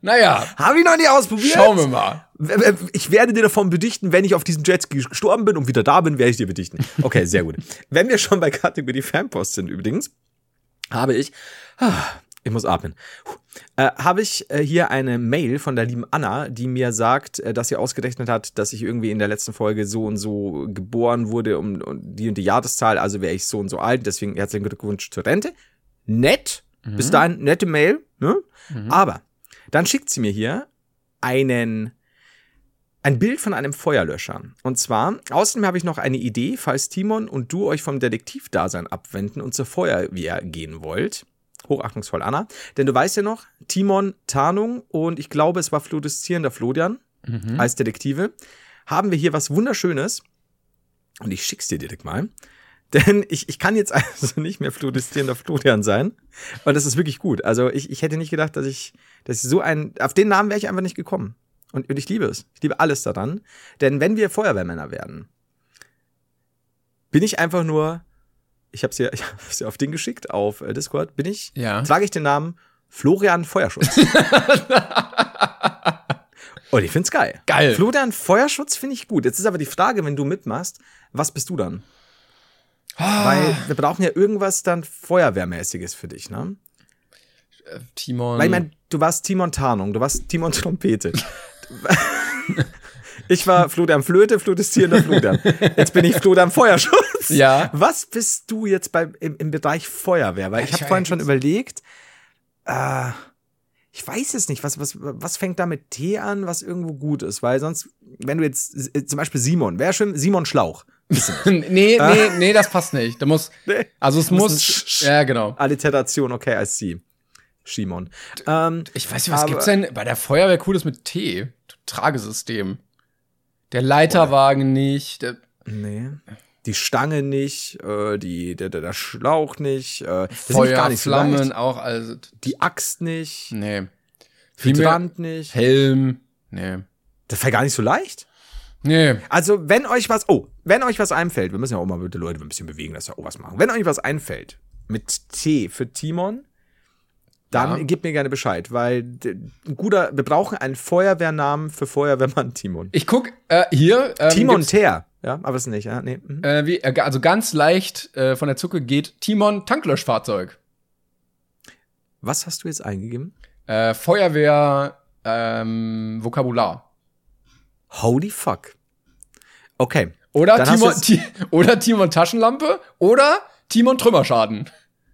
Naja. Habe ich noch nie ausprobiert. Schauen wir mal. Ich werde dir davon bedichten, wenn ich auf diesem Jetski gestorben bin und wieder da bin, werde ich dir bedichten. Okay, sehr gut. Wenn wir schon bei Kategorie Fanpost sind übrigens, habe ich, ich muss atmen, äh, habe ich äh, hier eine Mail von der lieben Anna, die mir sagt, äh, dass sie ausgerechnet hat, dass ich irgendwie in der letzten Folge so und so geboren wurde, um, um die und die Jahreszahl, also wäre ich so und so alt, deswegen herzlichen Glückwunsch zur Rente. Nett, mhm. Bis dahin nette Mail, ne? Mhm. Aber dann schickt sie mir hier einen ein Bild von einem Feuerlöscher. Und zwar, außerdem habe ich noch eine Idee, falls Timon und du euch vom Detektivdasein abwenden und zur Feuerwehr gehen wollt. Hochachtungsvoll, Anna. Denn du weißt ja noch, Timon, Tarnung und ich glaube, es war fluoreszierender Florian mhm. als Detektive. Haben wir hier was Wunderschönes. Und ich schick's dir direkt mal. Denn ich, ich kann jetzt also nicht mehr fluoreszierender Florian sein. Und das ist wirklich gut. Also ich, ich hätte nicht gedacht, dass ich, dass ich so ein, auf den Namen wäre ich einfach nicht gekommen. Und, und ich liebe es. Ich liebe alles daran. Denn wenn wir Feuerwehrmänner werden, bin ich einfach nur, ich hab's ja, ich hab's ja auf Ding geschickt, auf äh, Discord, bin ich, ja. trage ich den Namen Florian Feuerschutz. Und ich find's geil. Geil. Florian Feuerschutz finde ich gut. Jetzt ist aber die Frage, wenn du mitmachst, was bist du dann? Ah. Weil wir brauchen ja irgendwas dann Feuerwehrmäßiges für dich, ne? Äh, Timon. Weil ich meine, du warst Timon Tarnung, du warst Timon Trompete. Ich war Florian Flöte, flutestierender Florian. Jetzt bin ich Florian Feuerschutz. Ja. Was bist du jetzt bei, im, im Bereich Feuerwehr? Weil ich, ich habe vorhin schon überlegt, äh, ich weiß es nicht, was, was, was fängt da mit T an, was irgendwo gut ist? Weil sonst, wenn du jetzt, zum Beispiel Simon, wäre schön Simon Schlauch. nee, nee, nee, das passt nicht. Da muss, also es muss, muss ja, genau. Alliteration, okay, I see. Simon. Ähm, ich weiß nicht, was aber, gibt's denn bei der Feuerwehr Cooles mit T? Tragesystem. Der Leiterwagen oh. nicht. Der nee. Die Stange nicht, äh, die, der, der Schlauch nicht. Äh, Feuer, gar nicht Flammen so auch. Also die Axt nicht. Nee. Hydrant nicht. Helm. Nee. Das wäre gar nicht so leicht. Nee. Also, wenn euch was, oh, wenn euch was einfällt, wir müssen ja auch mal bitte Leute ein bisschen bewegen, dass wir auch was machen. Wenn euch was einfällt mit T für Timon, dann ja. gebt mir gerne Bescheid, weil ein guter, wir brauchen einen Feuerwehrnamen für Feuerwehrmann Timon. Ich guck äh, hier. Ähm, Timon Ter, ja, aber ist nicht, ja, nee. Mhm. Äh, wie, also ganz leicht äh, von der Zucke geht Timon Tanklöschfahrzeug. Was hast du jetzt eingegeben? Äh, Feuerwehr ähm, Vokabular. Holy fuck. Okay. Oder Timon, Ti- oder Timon Taschenlampe oder Timon Trümmerschaden.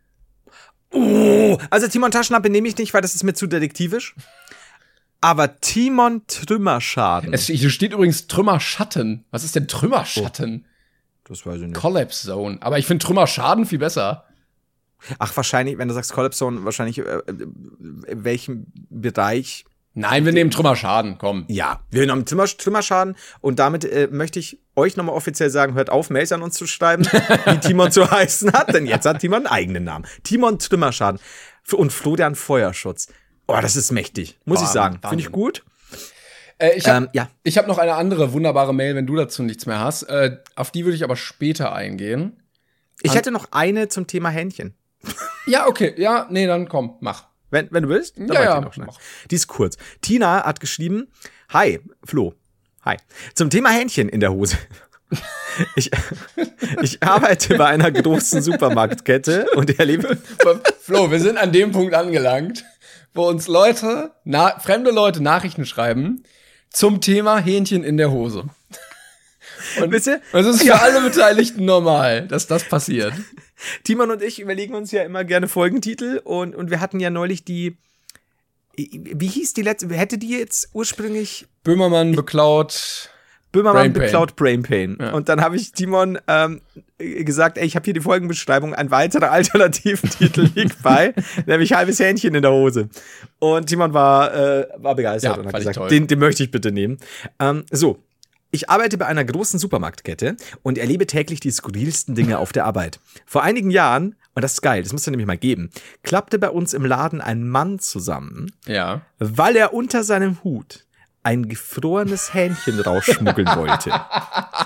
Oh, also Timon Taschenlampe nehme ich nicht, weil das ist mir zu detektivisch. Aber Timon Trümmerschaden. Es hier steht übrigens Trümmerschatten. Was ist denn Trümmerschatten? Oh, das weiß ich nicht. Collapse Zone. Aber ich finde Trümmerschaden viel besser. Ach, wahrscheinlich, wenn du sagst Collapse Zone, wahrscheinlich äh, in welchem Bereich? Nein, wir nehmen Trümmerschaden, komm. Ja, wir nehmen Trümmer, Trümmerschaden und damit äh, möchte ich euch nochmal offiziell sagen, hört auf, Mails an uns zu schreiben, wie Timon zu heißen hat, denn jetzt hat Timon einen eigenen Namen. Timon Trümmerschaden und Florian Feuerschutz. Oh, das ist mächtig, muss Wahnsinn, ich sagen. Finde ich gut. Äh, ich habe ähm, ja. ich hab noch eine andere wunderbare Mail, wenn du dazu nichts mehr hast. Äh, auf die würde ich aber später eingehen. Ich an- hätte noch eine zum Thema Hähnchen. Ja, okay. Ja, nee, dann komm, mach. Wenn, wenn du willst, dann ja, ja, die, noch schnell. Die ist kurz. Tina hat geschrieben, hi, Flo, hi. Zum Thema Hähnchen in der Hose. Ich, ich arbeite bei einer großen Supermarktkette und erlebe... Flo, wir sind an dem Punkt angelangt, wo uns Leute, na, fremde Leute Nachrichten schreiben zum Thema Hähnchen in der Hose. Und Wisst ihr? es ist für ja. alle Beteiligten normal, dass das passiert. Timon und ich überlegen uns ja immer gerne Folgentitel und, und wir hatten ja neulich die, wie hieß die letzte, hätte die jetzt ursprünglich Böhmermann beklaut Böhmermann Brain beklaut Brain Pain. Ja. Und dann habe ich Timon ähm, gesagt, ey, ich habe hier die Folgenbeschreibung, ein weiterer Alternativentitel liegt bei, nämlich halbes Hähnchen in der Hose. Und Timon war, äh, war begeistert ja, und hat gesagt, toll. den, den möchte ich bitte nehmen. Ähm, so. Ich arbeite bei einer großen Supermarktkette und erlebe täglich die skurrilsten Dinge auf der Arbeit. Vor einigen Jahren, und das ist geil, das muss es nämlich mal geben, klappte bei uns im Laden ein Mann zusammen, ja. weil er unter seinem Hut ein gefrorenes Hähnchen rausschmuggeln wollte.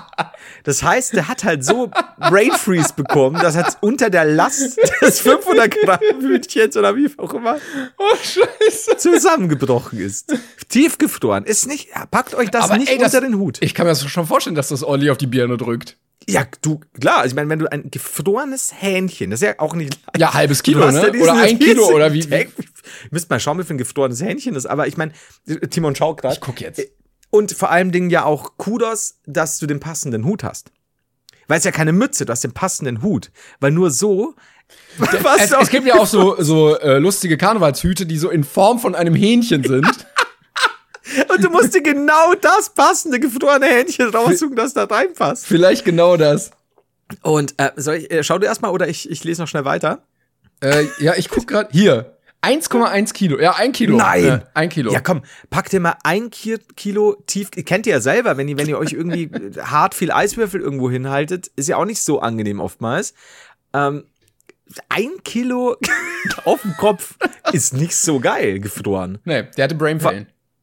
Das heißt, der hat halt so Brain Freeze bekommen, dass er unter der Last des fünfhundert Gramm Hühnchens oder wie auch immer oh, Scheiße. zusammengebrochen ist. Tiefgefroren. Ist nicht, packt euch das Aber nicht ey, unter das, den Hut. Ich kann mir das schon vorstellen, dass das ordentlich auf die Birne drückt. Ja, du, klar, ich meine, wenn du ein gefrorenes Hähnchen, das ist ja auch nicht leicht. Ja, halbes Kilo, Du hast ne? ja diesen- Oder ein Kilo, diesen oder wie? Tag- Müsst mal schauen, wie viel ein gefrorenes Hähnchen ist. Aber ich meine, Timon, schau gerade. Ich guck jetzt. Und vor allem Dingen ja auch Kudos, dass du den passenden Hut hast. Weil es ja keine Mütze, du hast den passenden Hut. Weil nur so. Was Es, es gibt ja auch so, so äh, lustige Karnevalshüte, die so in Form von einem Hähnchen sind. Und du musst dir genau das passende gefrorene Hähnchen raussuchen, das da reinpasst. Vielleicht genau das. Und äh, soll ich, äh, schau du erstmal oder ich, ich lese noch schnell weiter. Äh, ja, ich guck gerade. Hier. eins Komma eins Kilo. Ja, ein Kilo. Nein. Äh, ein Kilo. Ja, komm, packt dir mal ein Ki- Kilo tief. Kennt ihr ja selber, wenn ihr, wenn ihr euch irgendwie hart viel Eiswürfel irgendwo hinhaltet, ist ja auch nicht so angenehm oftmals. Ähm, ein Kilo auf dem Kopf ist nicht so geil gefroren. Nee, der hatte Brain Pain.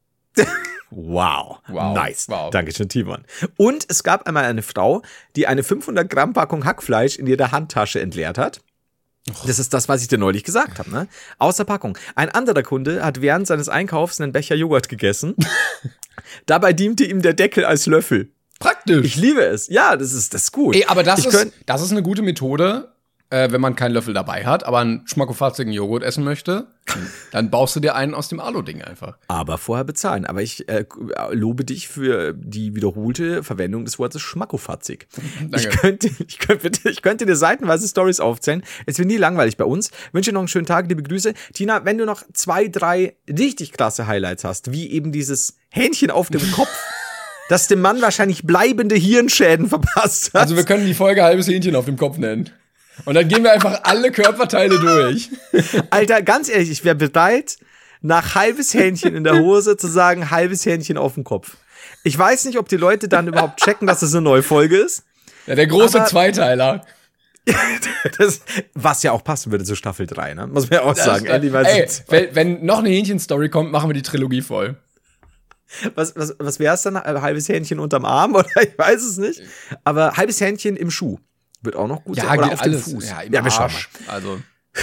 Wow. Wow. Nice. Wow. Dankeschön, Timon. Und es gab einmal eine Frau, die eine fünfhundert Gramm Packung Hackfleisch in ihrer Handtasche entleert hat. Das ist das, was ich dir neulich gesagt habe, ne? Aus der Packung. Ein anderer Kunde hat während seines Einkaufs einen Becher Joghurt gegessen. Dabei diente ihm der Deckel als Löffel. Praktisch. Ich liebe es. Ja, das ist, das ist gut. Ey, aber das Ich ist, könnt- das ist eine gute Methode, äh, wenn man keinen Löffel dabei hat, aber einen schmackofatzigen Joghurt essen möchte, dann baust du dir einen aus dem Alu-Ding einfach. Aber vorher bezahlen. Aber ich äh, lobe dich für die wiederholte Verwendung des Wortes schmackofatzig. Ich könnte, ich, könnte, ich könnte dir seitenweise Stories aufzählen. Es wird nie langweilig bei uns. Wünsche dir noch einen schönen Tag, liebe Grüße. Tina, wenn du noch zwei, drei richtig klasse Highlights hast, wie eben dieses Hähnchen auf dem Kopf, das dem Mann wahrscheinlich bleibende Hirnschäden verpasst hat. Also wir können die Folge halbes Hähnchen auf dem Kopf nennen. Und dann gehen wir einfach alle Körperteile durch. Alter, ganz ehrlich, ich wäre bereit, nach halbes Hähnchen in der Hose zu sagen, halbes Hähnchen auf dem Kopf. Ich weiß nicht, ob die Leute dann überhaupt checken, dass das eine neue Folge ist. Ja, der große Aber- Zweiteiler. Das, was ja auch passen würde zu Staffel drei, ne? Muss man ja auch sagen. Das, Endlich mal ey, so- wenn, wenn noch eine Hähnchen-Story kommt, machen wir die Trilogie voll. was was, was wäre es dann? Ein halbes Hähnchen unterm Arm? Oder ich weiß es nicht. Aber halbes Hähnchen im Schuh. Wird auch noch gut sein. Oder auf dem Fuß. Ja, im wir schauen Arsch. Also,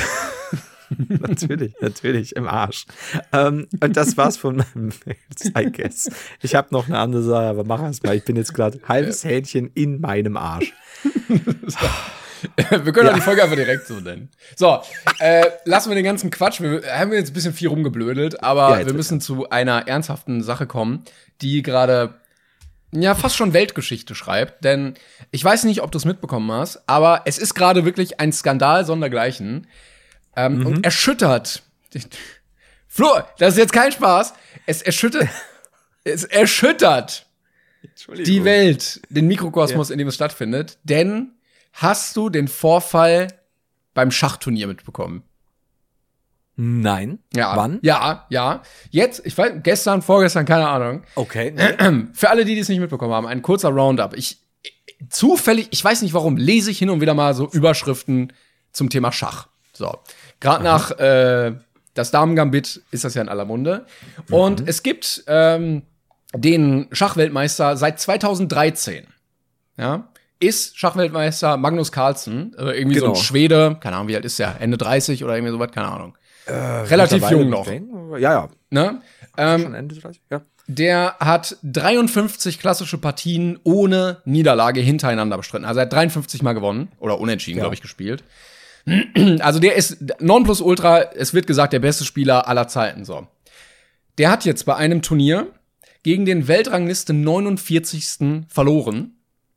mal. Natürlich, natürlich, im Arsch. Ähm, und das war's von meinem Mails, I guess. Ich habe noch eine andere Sache, aber mach erst mal. Ich bin jetzt gerade halbes Hähnchen in meinem Arsch. wir können Ja. auch die Folge einfach direkt so nennen. So, äh, lassen wir den ganzen Quatsch. Wir haben jetzt ein bisschen viel rumgeblödelt, aber Ja, jetzt wir müssen zu einer ernsthaften Sache kommen, die gerade ja fast schon Weltgeschichte schreibt. Denn ich weiß nicht, ob du es mitbekommen hast, aber es ist gerade wirklich ein Skandal sondergleichen ähm, Mhm. und erschüttert. Flo, das ist jetzt kein Spaß. Es erschüttert. es erschüttert die Welt, den Mikrokosmos, in dem es stattfindet. Denn hast du den Vorfall beim Schachturnier mitbekommen? Nein. Ja. Wann? Ja, ja. Jetzt, ich weiß, gestern, vorgestern, keine Ahnung. Okay. Für alle, die es nicht mitbekommen haben, ein kurzer Roundup. Ich, zufällig, ich weiß nicht warum, lese ich hin und wieder mal so Überschriften zum Thema Schach. So. Gerade nach äh, das Damen-Gambit ist das ja in aller Munde. Und Mhm. es gibt ähm, den Schachweltmeister seit zweitausenddreizehn. Ja. Ist Schachweltmeister Magnus Carlsen, äh, irgendwie so Genau. ein Schwede, keine Ahnung, wie alt ist der? Ende dreißig oder irgendwie sowas, keine Ahnung. Relativ jung noch. Ja, ja. Ne? Ähm, Schon Ende dreißig, ja. der hat dreiundfünfzig klassische Partien ohne Niederlage hintereinander bestritten. Also er hat dreiundfünfzig Mal gewonnen oder unentschieden, Ja. glaube ich, gespielt. Also der ist Nonplusultra, es wird gesagt, der beste Spieler aller Zeiten. So. Der hat jetzt bei einem Turnier gegen den Weltrangliste neunundvierzigsten verloren.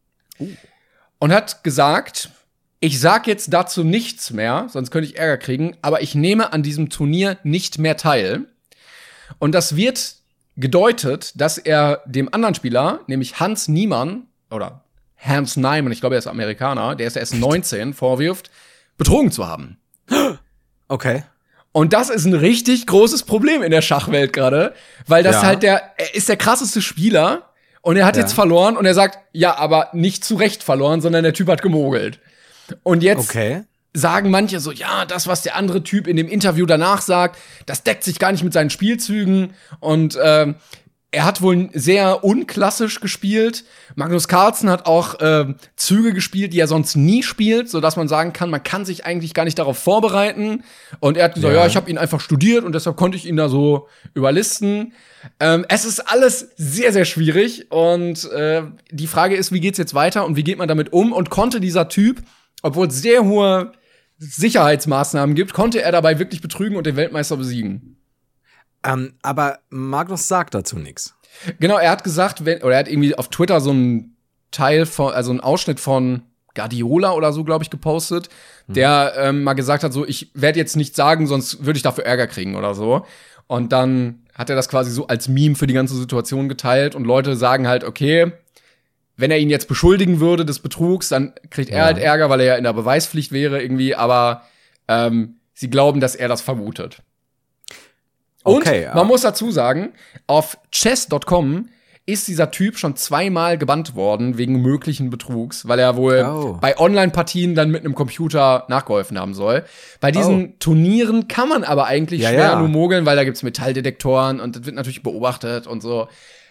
Und hat gesagt, ich sag jetzt dazu nichts mehr, sonst könnte ich Ärger kriegen, aber ich nehme an diesem Turnier nicht mehr teil. Und das wird gedeutet, dass er dem anderen Spieler, nämlich Hans Niemann, oder Hans Niemann, ich glaube, er ist Amerikaner, der ist erst neunzehn, vorwirft, betrogen zu haben. Okay. Und das ist ein richtig großes Problem in der Schachwelt gerade, weil das Ja. halt der, er ist der krasseste Spieler und er hat Ja. jetzt verloren und er sagt, ja, aber nicht zu Recht verloren, sondern der Typ hat gemogelt. Und jetzt Okay. sagen manche so, ja, das, was der andere Typ in dem Interview danach sagt, das deckt sich gar nicht mit seinen Spielzügen und ähm, er hat wohl sehr unklassisch gespielt. Magnus Carlsen hat auch äh, Züge gespielt, die er sonst nie spielt, sodass man sagen kann, man kann sich eigentlich gar nicht darauf vorbereiten. Und er hat gesagt, ja, ja ich habe ihn einfach studiert und deshalb konnte ich ihn da so überlisten. Ähm, es ist alles sehr, sehr schwierig. Und äh, die Frage ist, wie geht's jetzt weiter und wie geht man damit um? Und konnte dieser Typ, obwohl es sehr hohe Sicherheitsmaßnahmen gibt, konnte er dabei wirklich betrügen und den Weltmeister besiegen? Ähm, aber Magnus sagt dazu nichts. Genau, er hat gesagt, wenn, oder er hat irgendwie auf Twitter so einen Teil von, also einen Ausschnitt von Guardiola oder so, glaube ich, gepostet, hm. der ähm, mal gesagt hat, so, ich werde jetzt nichts sagen, sonst würde ich dafür Ärger kriegen oder so. Und dann hat er das quasi so als Meme für die ganze Situation geteilt und Leute sagen halt, okay, wenn er ihn jetzt beschuldigen würde des Betrugs, dann kriegt er ja. halt Ärger, weil er ja in der Beweispflicht wäre irgendwie, aber ähm, sie glauben, dass er das vermutet. Und okay, man ja. muss dazu sagen, auf chess Punkt com ist dieser Typ schon zweimal gebannt worden wegen möglichen Betrugs, weil er wohl oh. bei Online-Partien dann mit einem Computer nachgeholfen haben soll. Bei diesen oh. Turnieren kann man aber eigentlich ja, schwer ja. nur mogeln, weil da gibt's Metalldetektoren und das wird natürlich beobachtet und so.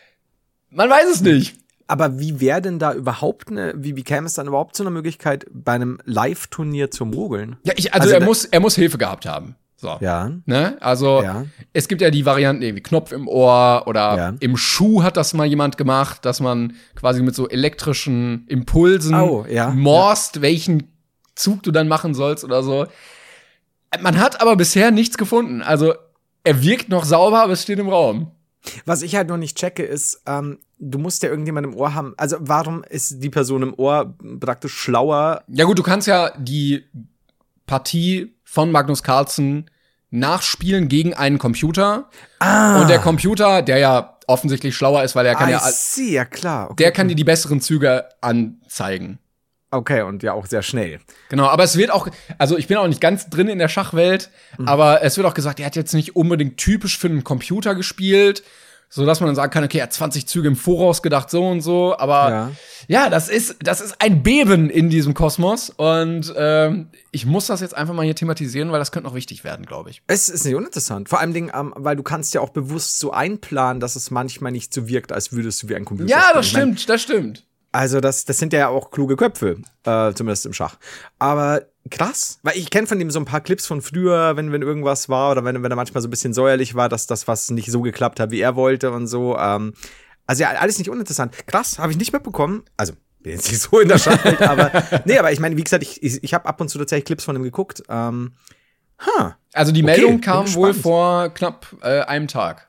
Man weiß es nicht. Aber wie wäre denn da überhaupt eine, wie, wie käme es dann überhaupt zu einer Möglichkeit, bei einem Live-Turnier zu mogeln? Ja, ich, also, also er muss, er muss Hilfe gehabt haben. So. Ja. Ne? Also, ja. es gibt ja die Varianten, irgendwie Knopf im Ohr oder ja. im Schuh hat das mal jemand gemacht, dass man quasi mit so elektrischen Impulsen oh, ja. morst, ja. welchen Zug du dann machen sollst oder so. Man hat aber bisher nichts gefunden. Also, er wirkt noch sauber, aber es steht im Raum. Was ich halt noch nicht checke, ist, ähm, du musst ja irgendjemand im Ohr haben. Also, warum ist die Person im Ohr praktisch schlauer? Ja gut, du kannst ja die Partie von Magnus Carlsen nachspielen gegen einen Computer. Ah. Und der Computer, der ja offensichtlich schlauer ist, weil er kann I ja see, ja klar. Okay. Der kann dir die besseren Züge anzeigen. Okay, und ja auch sehr schnell. Genau, aber es wird auch, also ich bin auch nicht ganz drin in der Schachwelt, mhm. aber es wird auch gesagt, er hat jetzt nicht unbedingt typisch für einen Computer gespielt, so dass man dann sagen kann, okay, er hat zwanzig Züge im Voraus gedacht, so und so, aber ja, ja das ist das ist ein Beben in diesem Kosmos und ähm, ich muss das jetzt einfach mal hier thematisieren, weil das könnte noch wichtig werden, glaube ich. Es ist nicht uninteressant, vor allem, Dingen, ähm, weil du kannst ja auch bewusst so einplanen, dass es manchmal nicht so wirkt, als würdest du wie ein Computer Ja, spielen. das stimmt, ich mein, das stimmt. Also das, das sind ja auch kluge Köpfe, äh, zumindest im Schach. Aber krass, weil ich kenne von ihm so ein paar Clips von früher, wenn wenn irgendwas war oder wenn wenn er manchmal so ein bisschen säuerlich war, dass das was nicht so geklappt hat, wie er wollte und so. Ähm, also ja, alles nicht uninteressant. Krass, habe ich nicht mitbekommen. Also bin jetzt nicht so in der Schachwelt, aber nee, aber ich meine, wie gesagt, ich ich, ich habe ab und zu tatsächlich Clips von ihm geguckt. Ähm, huh. Also die okay, Meldung kam wohl vor knapp äh, einem Tag.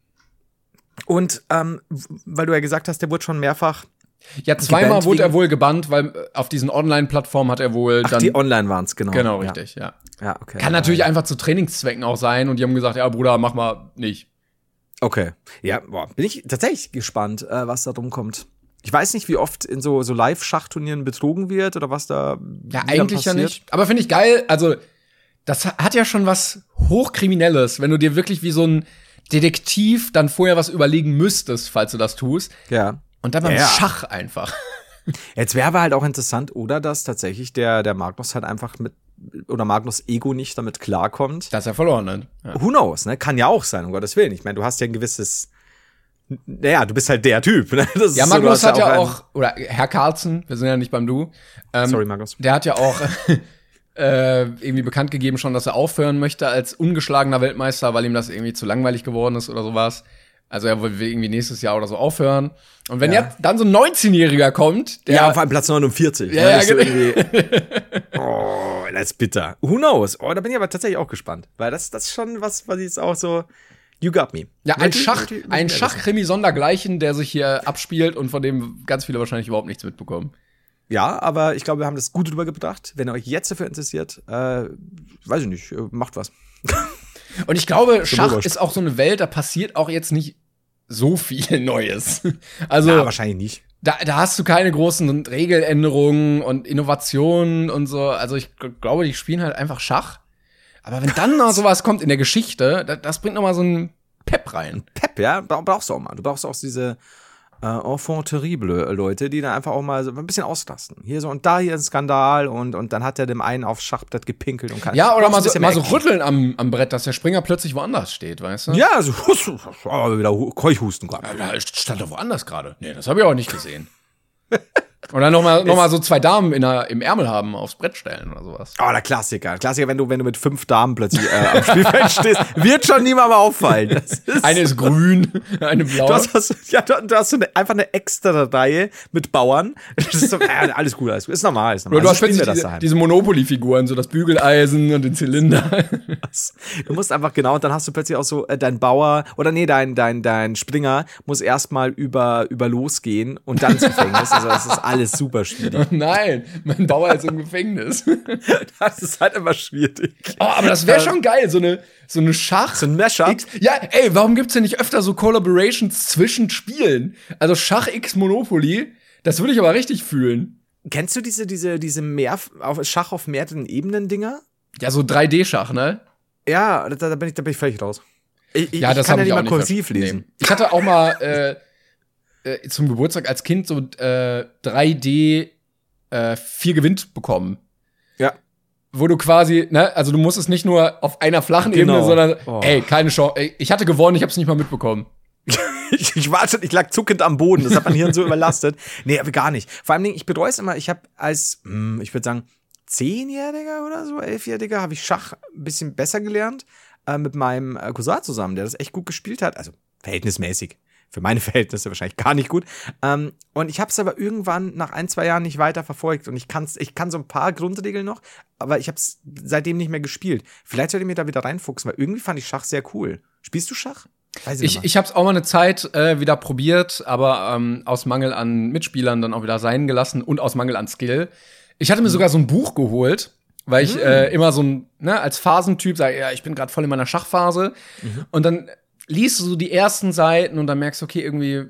Und ähm, weil du ja gesagt hast, der wurde schon mehrfach Ja, zweimal wurde er wohl gebannt, weil auf diesen Online-Plattformen hat er wohl Ach, dann die online waren's, genau. Genau, richtig, ja. Ja, ja okay. Kann natürlich einfach zu Trainingszwecken auch sein und die haben gesagt, ja, Bruder, mach mal nicht. Okay. Ja, boah, bin ich tatsächlich gespannt, äh, was da drum kommt. Ich weiß nicht, wie oft in so, so Live-Schachturnieren betrogen wird oder was da Ja, eigentlich ja nicht. Aber finde ich geil, also das hat ja schon was Hochkriminelles, wenn du dir wirklich wie so ein Detektiv dann vorher was überlegen müsstest, falls du das tust. Ja. Und dann beim ja. Schach einfach. Jetzt wäre aber halt auch interessant, oder, dass tatsächlich der, der Magnus halt einfach mit, oder Magnus Ego nicht damit klarkommt. Dass er verloren hat. Ja. Who knows, ne? Kann ja auch sein, um Gottes Willen. Ich meine, du hast ja ein gewisses, naja, du bist halt der Typ, ne? Das ja, ist Magnus so, hat ja auch, oder Herr Carlsen, wir sind ja nicht beim Du. Ähm, Sorry, Magnus. Der hat ja auch äh, irgendwie bekannt gegeben schon, dass er aufhören möchte als ungeschlagener Weltmeister, weil ihm das irgendwie zu langweilig geworden ist oder sowas. Also er will irgendwie nächstes Jahr oder so aufhören. Und wenn ja. jetzt dann so ein neunzehnjähriger kommt, der ja, auf einem Platz neunundvierzig. Ja, ja, so oh, das ist bitter. Who knows? Oh, da bin ich aber tatsächlich auch gespannt. Weil das, das ist schon was, was jetzt auch so, you got me. Ja, ein Schach, ein Schachkrimi sondergleichen, der sich hier abspielt und von dem ganz viele wahrscheinlich überhaupt nichts mitbekommen. Ja, aber ich glaube, wir haben das gut rübergebracht. Wenn ihr euch jetzt dafür interessiert, äh, weiß ich nicht, macht was. Und ich glaube, Schach ist auch so eine Welt, da passiert auch jetzt nicht so viel Neues. Also ja, wahrscheinlich nicht. Da, da hast du keine großen Regeländerungen und Innovationen und so. Also ich glaube, die spielen halt einfach Schach. Aber wenn dann noch sowas kommt in der Geschichte, das, das bringt noch mal so einen Pep rein. Pep, ja, brauchst du auch mal. Du brauchst auch diese äh, enfant terrible Leute, die dann einfach auch mal so ein bisschen ausrasten. Hier so und da hier ein Skandal und, und dann hat er dem einen aufs Schachbrett gepinkelt und kann. Ja, oder mal so, mal so rütteln am, am Brett, dass der Springer plötzlich woanders steht, weißt du? Ja, so oh, wieder Keuchhusten gerade. Ja, stand doch woanders gerade. Nee, das habe ich auch nicht gesehen. Und dann nochmal noch mal so zwei Damen in der, im Ärmel haben, aufs Brett stellen oder sowas. Oh, der Klassiker. Klassiker, wenn du, wenn du mit fünf Damen plötzlich äh, am Spielfeld stehst, wird schon niemandem auffallen. Das ist eine ist grün, eine blau. Du hast, hast, ja, du, du hast so eine, einfach eine extra Reihe mit Bauern. Das ist so, äh, alles gut, alles gut. Ist normal. Ist normal. Oder du hast plötzlich diese, diese Monopoly-Figuren, so das Bügeleisen und den Zylinder. Du musst einfach, genau, und dann hast du plötzlich auch so, äh, dein Bauer, oder nee, dein, dein, dein Springer muss erstmal über, über losgehen und dann ins Gefängnis. Also das ist alles super schwierig. Nein, mein Bauer ist im Gefängnis. Das ist halt immer schwierig. Oh, aber das wäre schon geil, so eine, so eine Schach. So ein Mashup. Ja, ey, warum gibt's denn nicht öfter so Collaborations zwischen Spielen? Also Schach X Monopoly, das würde ich aber richtig fühlen. Kennst du diese, diese, diese mehr, auf, Schach auf mehreren Ebenen Dinger? Ja, so drei D-Schach, ne? Ja, da, da, bin ich, da bin ich völlig raus. Ich, ja, das ich kann ja ich nicht mal kursiv lesen. Nee. Ich hatte auch mal äh, äh, zum Geburtstag als Kind so äh, drei D äh, vier gewinnt bekommen. Ja. Wo du quasi, ne, also du musstest nicht nur auf einer flachen genau. Ebene, sondern, oh. ey, keine Chance. Ey, ich hatte gewonnen, ich hab's nicht mal mitbekommen. ich, ich war schon, ich lag zuckend am Boden, das hat mein Hirn so überlastet. Nee, aber gar nicht. Vor allem, ich bereue es immer, ich habe als, mh, ich würde sagen, Zehnjähriger oder so, Elfjähriger, habe ich Schach ein bisschen besser gelernt, äh, mit meinem äh, Cousin zusammen, der das echt gut gespielt hat, also verhältnismäßig. Für meine Verhältnisse wahrscheinlich gar nicht gut. Ähm, und ich habe es aber irgendwann nach ein, zwei Jahren nicht weiter verfolgt. Und ich, kann's, ich kann so ein paar Grundregeln noch, aber ich habe es seitdem nicht mehr gespielt. Vielleicht sollte ich mir da wieder reinfuchsen, weil irgendwie fand ich Schach sehr cool. Spielst du Schach? Weiß ich ich, ich habe es auch mal eine Zeit äh, wieder probiert, aber ähm, aus Mangel an Mitspielern dann auch wieder sein gelassen und aus Mangel an Skill. Ich hatte mir mhm. sogar so ein Buch geholt, weil ich mhm. äh, immer so ein, ne, als Phasentyp sage, ja, ich bin gerade voll in meiner Schachphase. Mhm. Und dann liest du so die ersten Seiten und dann merkst du, okay, irgendwie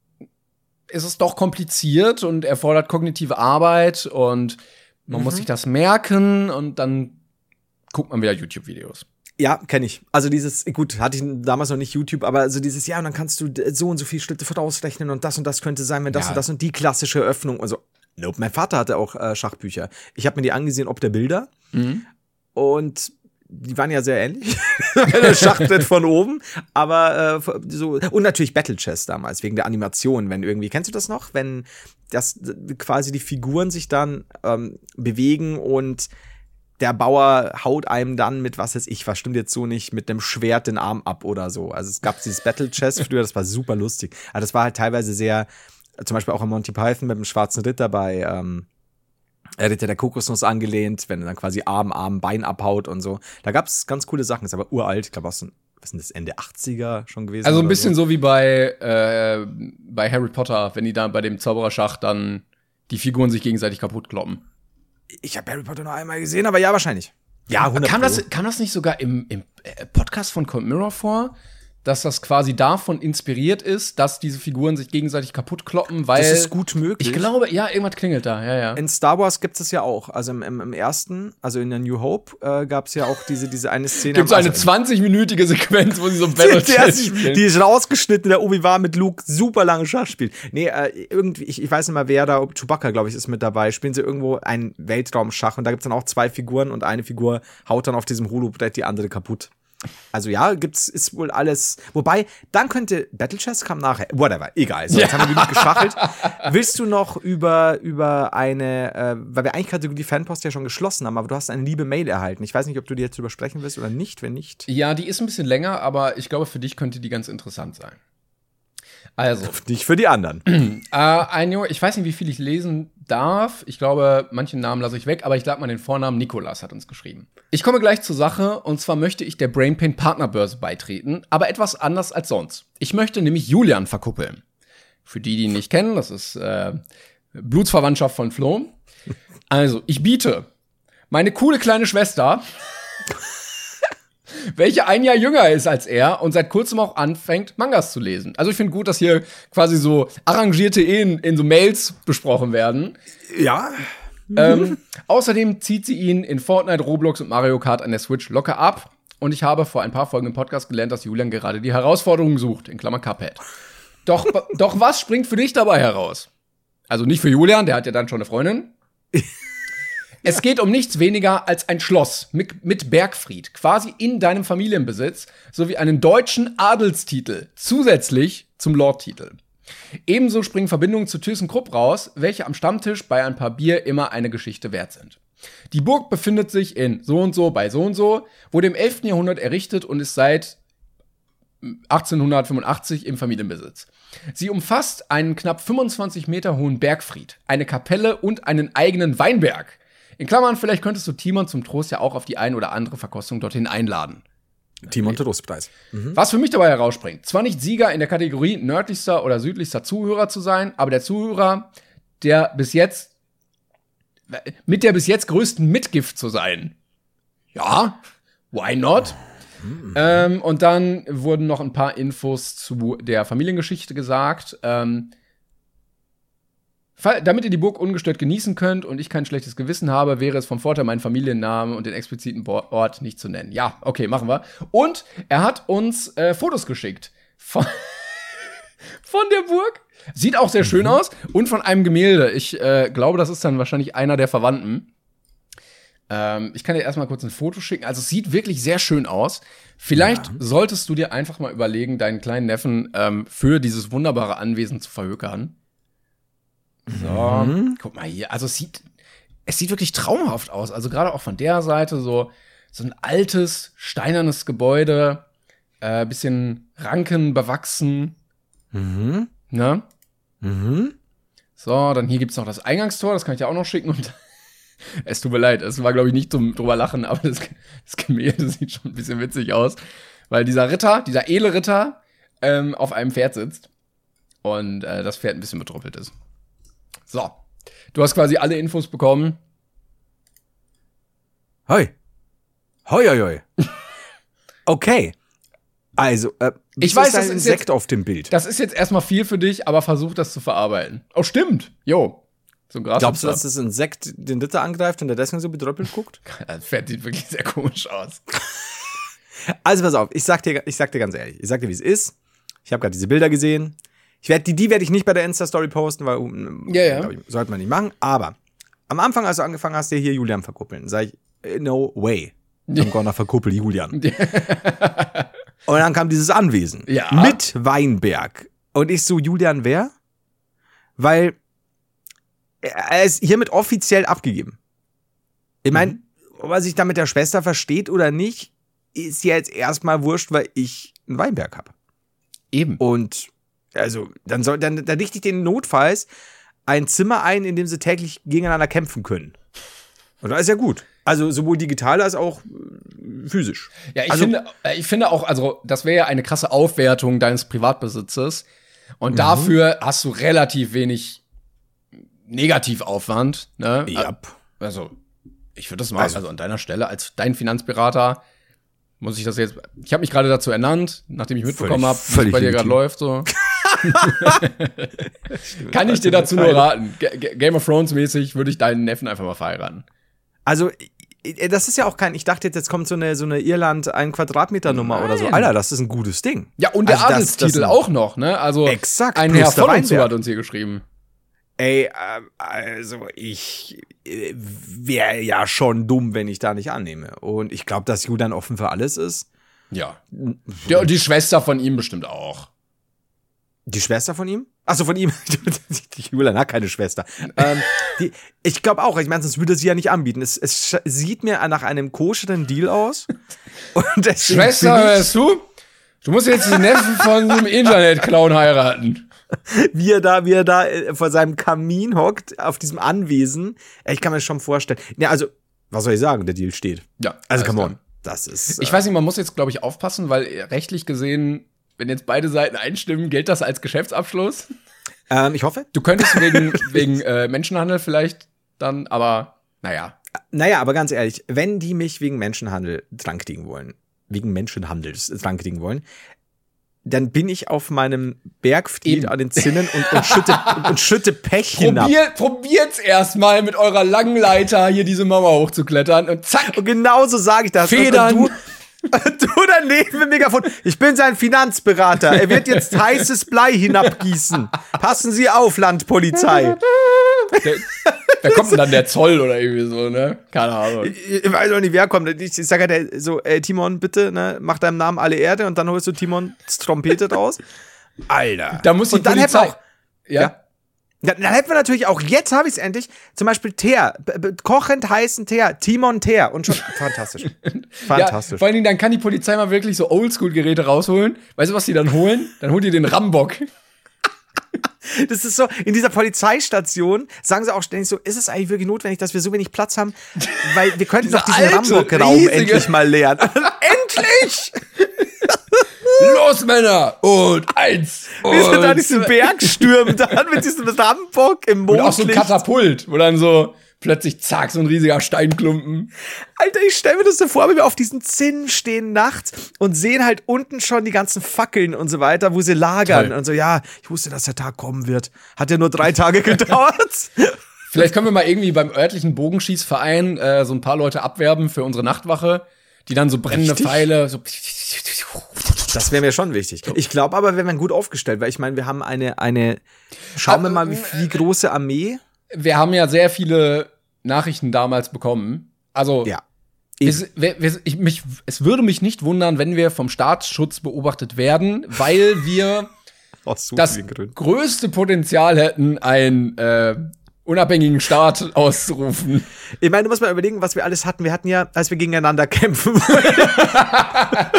ist es doch kompliziert und erfordert kognitive Arbeit und man mhm. muss sich das merken und dann guckt man wieder YouTube-Videos. Ja, kenne ich. Also dieses, gut, hatte ich damals noch nicht YouTube, aber also dieses, ja, und dann kannst du so und so viele Schritte vorausrechnen und das und das könnte sein, wenn das ja. und das und die klassische Öffnung. Also, nope, mein Vater hatte auch äh, Schachbücher. Ich habe mir die angesehen, ob der Bilder. Mhm. Und die waren ja sehr ähnlich. Das Schachbrett von oben. Aber äh, so. Und natürlich Battle Chess damals, wegen der Animation, wenn irgendwie, kennst du das noch? Wenn das quasi die Figuren sich dann ähm, bewegen und der Bauer haut einem dann mit, was weiß ich, was stimmt jetzt so nicht, mit einem Schwert den Arm ab oder so. Also es gab dieses Battle Chess früher, das war super lustig. Aber das war halt teilweise sehr, zum Beispiel auch in Monty Python mit dem Schwarzen Ritter bei ähm, Ritter der Kokosnuss angelehnt, wenn er dann quasi Arm, Arm, Bein abhaut und so. Da gab's ganz coole Sachen, ist aber uralt, ich glaube aus den, was sind das, Ende achtziger schon gewesen. Also ein bisschen so, so wie bei, äh, bei Harry Potter, wenn die da bei dem Zaubererschach dann die Figuren sich gegenseitig kaputt kloppen. Ich habe Harry Potter noch einmal gesehen, aber ja, wahrscheinlich. Ja, hundert kam das, kam das nicht sogar im, im Podcast von Cold Mirror vor, dass das quasi davon inspiriert ist, dass diese Figuren sich gegenseitig kaputt kloppen, weil das ist gut möglich. Ich glaube, ja, irgendwas klingelt da, ja, ja. In Star Wars gibt es ja auch, also im, im, im ersten, also in der New Hope, äh, gab es ja auch diese, diese eine Szene. Gibt so eine also, zwanzig-minütige Sequenz, wo sie so Battle Chess spielen. Die ist rausgeschnitten, der Obi-Wan mit Luke super lange Schach spielt. Nee, äh, irgendwie, ich, ich weiß nicht mal, wer da, Chewbacca, glaube ich, ist mit dabei, spielen sie irgendwo ein Weltraumschach und da gibt es dann auch zwei Figuren und eine Figur haut dann auf diesem Holobrett die andere kaputt. Also ja, gibt's, ist wohl alles. Wobei, dann könnte Battle Chess kam nachher. Whatever, egal. So, jetzt ja. haben wir genug geschachelt. Willst du noch über, über eine, äh, weil wir eigentlich Kategorie Fanpost ja schon geschlossen haben, aber du hast eine liebe Mail erhalten. Ich weiß nicht, ob du die jetzt drüber sprechen willst oder nicht, wenn nicht. Ja, die ist ein bisschen länger, aber ich glaube, für dich könnte die ganz interessant sein. Also. Nicht für die anderen. äh, ein Junge, ich weiß nicht, wie viel ich lesen darf. Ich glaube, manche Namen lasse ich weg, aber ich sag mal den Vornamen. Nikolas hat uns geschrieben. Ich komme gleich zur Sache, und zwar möchte ich der Brainpain Partnerbörse beitreten, aber etwas anders als sonst. Ich möchte nämlich Julian verkuppeln. Für die, die ihn nicht kennen, das ist äh, Blutsverwandtschaft von Flo. Also, ich biete meine coole kleine Schwester, welche ein Jahr jünger ist als er und seit kurzem auch anfängt, Mangas zu lesen. Also ich finde gut, dass hier quasi so arrangierte Ehen in so Mails besprochen werden. Ja. Ähm, außerdem zieht sie ihn in Fortnite, Roblox und Mario Kart an der Switch locker ab. Und ich habe vor ein paar Folgen im Podcast gelernt, dass Julian gerade die Herausforderung sucht, in Klammer Cuphead. Doch, doch was springt für dich dabei heraus? Also nicht für Julian, der hat ja dann schon eine Freundin. Es geht um nichts weniger als ein Schloss mit, mit Bergfried, quasi in deinem Familienbesitz, sowie einen deutschen Adelstitel, zusätzlich zum Lordtitel. Ebenso springen Verbindungen zu ThyssenKrupp raus, welche am Stammtisch bei ein paar Bier immer eine Geschichte wert sind. Die Burg befindet sich in so und so bei so und so, wurde im elften Jahrhundert errichtet und ist seit achtzehnhundertfünfundachtzig im Familienbesitz. Sie umfasst einen knapp fünfundzwanzig Meter hohen Bergfried, eine Kapelle und einen eigenen Weinberg. In Klammern, vielleicht könntest du Timon zum Trost ja auch auf die ein oder andere Verkostung dorthin einladen. Timon Trostpreis. Mhm. Was für mich dabei herausspringt, zwar nicht Sieger in der Kategorie nördlichster oder südlichster Zuhörer zu sein, aber der Zuhörer, der bis jetzt, mit der bis jetzt größten Mitgift zu sein. Ja, why not? Mhm. Ähm, und dann wurden noch ein paar Infos zu der Familiengeschichte gesagt. Ähm, Damit ihr die Burg ungestört genießen könnt und ich kein schlechtes Gewissen habe, wäre es vom Vorteil, meinen Familiennamen und den expliziten Ort nicht zu nennen. Ja, okay, machen wir. Und er hat uns äh, Fotos geschickt von, von der Burg. Sieht auch sehr schön mhm. aus. Und von einem Gemälde. Ich äh, glaube, das ist dann wahrscheinlich einer der Verwandten. Ähm, ich kann dir erstmal kurz ein Foto schicken. Also es sieht wirklich sehr schön aus. Vielleicht ja. solltest du dir einfach mal überlegen, deinen kleinen Neffen ähm, für dieses wunderbare Anwesen zu verhökern. So, mhm. guck mal hier. Also es sieht, es sieht wirklich traumhaft aus. Also gerade auch von der Seite so, so ein altes, steinernes Gebäude, äh, bisschen Ranken bewachsen. Mhm. Ne? Mhm. So, dann hier gibt's noch das Eingangstor, das kann ich dir auch noch schicken. Und es tut mir leid, es war, glaube ich, nicht zum drüber lachen, aber das, das Gemälde sieht schon ein bisschen witzig aus. Weil dieser Ritter, dieser edle Ritter, ähm, auf einem Pferd sitzt. Und äh, das Pferd ein bisschen bedruppelt ist. So, du hast quasi alle Infos bekommen. Hoi. Hoi, hoi, hoi. Okay. Also, äh, ich weiß, das ist ein ist Insekt jetzt, auf dem Bild. Das ist jetzt erstmal viel für dich, aber versuch das zu verarbeiten. Oh, stimmt. Jo. So Gras. Glaubst du, dass das Insekt den Ritter angreift und der deswegen so bedröppelt guckt? Das Pferd sieht wirklich sehr komisch aus. Also, pass auf. Ich sag dir, ich sag dir ganz ehrlich. Ich sag dir, wie es ist. Ich habe gerade diese Bilder gesehen. Ich werd, die die werde ich nicht bei der Insta-Story posten, weil ja, ja. glaub ich, sollte man nicht machen. Aber am Anfang, als du angefangen hast, dir hier Julian verkuppeln, sag ich, no way. I'm gonna verkuppel Julian. Und dann kam dieses Anwesen ja. mit Weinberg. Und ich so, Julian, wer? Weil er ist hiermit offiziell abgegeben. Ich meine, mhm. ob er sich da mit der Schwester versteht oder nicht, ist ja jetzt erstmal wurscht, weil ich einen Weinberg habe. Eben. Und also, dann soll, dann, dann richte ich denen notfalls ein Zimmer ein, in dem sie täglich gegeneinander kämpfen können. Und das ist ja gut. Also, sowohl digital als auch physisch. Ja, ich also, finde, ich finde auch, also, das wäre ja eine krasse Aufwertung deines Privatbesitzes. Und mhm. dafür hast du relativ wenig Negativaufwand, ne? Ja. Also, ich würde das mal, also, also an deiner Stelle, als dein Finanzberater, muss ich das jetzt, ich habe mich gerade dazu ernannt, nachdem ich mitbekommen habe, wie es bei dir gerade läuft, so. Kann ich dir dazu nur raten. G- Game of Thrones mäßig würde ich deinen Neffen einfach mal verheiraten. Also, das ist ja auch kein, ich dachte jetzt, jetzt kommt so eine, so eine Irland ein Quadratmeter Nummer oder so. Alter, das ist ein gutes Ding. Ja, und der also Adelstitel auch noch, ne? Also, exakt, ein Herr von uns hat uns hier geschrieben. Ey, äh, also ich äh, wäre ja schon dumm, wenn ich da nicht annehme. Und ich glaube, dass Julian offen für alles ist. Ja. Ja, und die Schwester von ihm bestimmt auch. Die Schwester von ihm? Achso, von ihm. Julian hat keine Schwester. ähm, die, ich glaube auch, ich meine, sonst würde sie ja nicht anbieten. Es, es sieht mir nach einem koscheren Deal aus. Und Schwester, hörst du? Du musst jetzt den Neffen von einem Internet-Clown heiraten. Wie er da, wie er da vor seinem Kamin hockt, auf diesem Anwesen. Ich kann mir das schon vorstellen. Ja, also, was soll ich sagen? Der Deal steht. Ja. Also, come on. Das ist. Ich äh, weiß nicht, man muss jetzt, glaube ich, aufpassen, weil rechtlich gesehen, wenn jetzt beide Seiten einstimmen, gilt das als Geschäftsabschluss. Ähm, ich hoffe. Du könntest wegen, wegen äh, Menschenhandel vielleicht dann, aber naja. Naja, aber ganz ehrlich, wenn die mich wegen Menschenhandel drankriegen wollen, wegen Menschenhandels drankriegen wollen, dann bin ich auf meinem Bergfried an den Zinnen und, und, schütte, und, und schütte Pech hinab. Probier, probiert's erstmal mit eurer langen Leiter hier diese Mauer hochzuklettern und zack. Und genauso sage ich das. Federn. Und du, Du daneben im Megafon. Ich bin sein Finanzberater. Er wird jetzt heißes Blei hinabgießen. Passen Sie auf, Landpolizei. Der, da kommt dann der Zoll oder irgendwie so, ne? Keine Ahnung. Ich, ich weiß auch nicht, wer kommt. Ich sage halt so, ey, Timon, bitte, ne, mach deinem Namen alle Erde und dann holst du Timons Trompete raus. Alter. Da muss die und dann Polizei... Auch, ja? ja? Dann hätten wir natürlich auch, jetzt habe ich es endlich, zum Beispiel Teer, kochend heißen Teer, Timon Teer und schon, fantastisch. Fantastisch. Ja, vor allen Dingen, dann kann die Polizei mal wirklich so Oldschool-Geräte rausholen. Weißt du, was die dann holen? Dann holen die den Rambock. Das ist so, in dieser Polizeistation sagen sie auch ständig so, ist es eigentlich wirklich notwendig, dass wir so wenig Platz haben? Weil wir könnten doch diesen Rambock-Raum endlich mal leeren. Endlich! Los, Männer! Und eins! Und wie so da diesen Berg stürmen dann mit diesem Rambock im Mondlicht. Und auch so ein Katapult, wo dann so plötzlich zack, so ein riesiger Steinklumpen. Alter, ich stelle mir das so vor, wenn wir auf diesen Zinnen stehen nachts und sehen halt unten schon die ganzen Fackeln und so weiter, wo sie lagern. Toll. Und so, ja, ich wusste, dass der Tag kommen wird. Hat ja nur drei Tage gedauert. Vielleicht können wir mal irgendwie beim örtlichen Bogenschießverein äh, so ein paar Leute abwerben für unsere Nachtwache, die dann so brennende Richtig? Pfeile so. Das wäre mir schon wichtig. Ich glaube aber, wir wären gut aufgestellt, weil ich meine, wir haben eine, eine, schauen wir mal, wie, wie große Armee. Wir haben ja sehr viele Nachrichten damals bekommen. Also, ja. es, ich, mich, es würde mich nicht wundern, wenn wir vom Staatsschutz beobachtet werden, weil wir so das größte Potenzial hätten, einen äh, unabhängigen Staat auszurufen. Ich meine, du musst mal überlegen, was wir alles hatten. Wir hatten ja, als wir gegeneinander kämpfen wollten.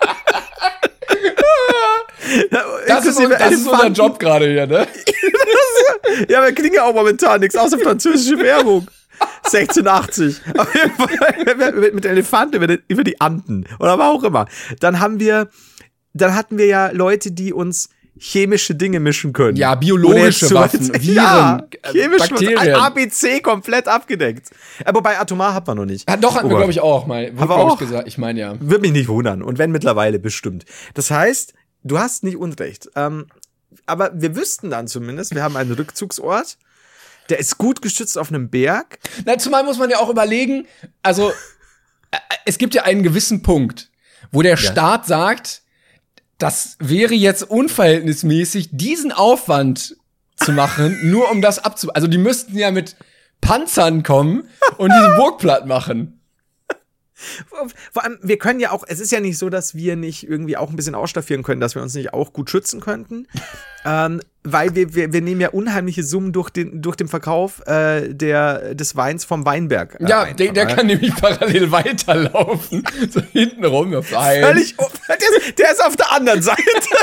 Das ist, das ist unser Job gerade hier, ne? Ja, wir kriegen ja auch momentan nichts, außer französische Werbung. sechzehnhundertachtzig. Auf jeden Fall mit Elefanten über die, über die Anden. Oder aber auch immer. Dann haben wir, dann hatten wir ja Leute, die uns chemische Dinge mischen können. Ja, biologische Waffen, Viren, ja, chemische Bakterien. A B C komplett abgedeckt. Aber bei Atomar hat man noch nicht. Ja, doch, hatten oh, wir, glaube ich, auch mal. Aber auch ich gesagt. Ich meine, ja. Würde mich nicht wundern. Und wenn mittlerweile bestimmt. Das heißt, du hast nicht Unrecht. Ähm, aber wir wüssten dann zumindest, wir haben einen Rückzugsort, der ist gut geschützt auf einem Berg. Na, zumal muss man ja auch überlegen, also äh, es gibt ja einen gewissen Punkt, wo der ja. Staat sagt, das wäre jetzt unverhältnismäßig, diesen Aufwand zu machen, nur um das abzu... Also die müssten ja mit Panzern kommen und diese Burg platt machen. Vor allem, wir können ja auch, es ist ja nicht so, dass wir nicht irgendwie auch ein bisschen ausstaffieren können, dass wir uns nicht auch gut schützen könnten, ähm, weil wir, wir, wir nehmen ja unheimliche Summen durch den, durch den Verkauf äh, der, des Weins vom Weinberg. Äh, ja, der, der kann nämlich parallel weiterlaufen, so hinten rum. Völlig, der, ist, der ist auf der anderen Seite.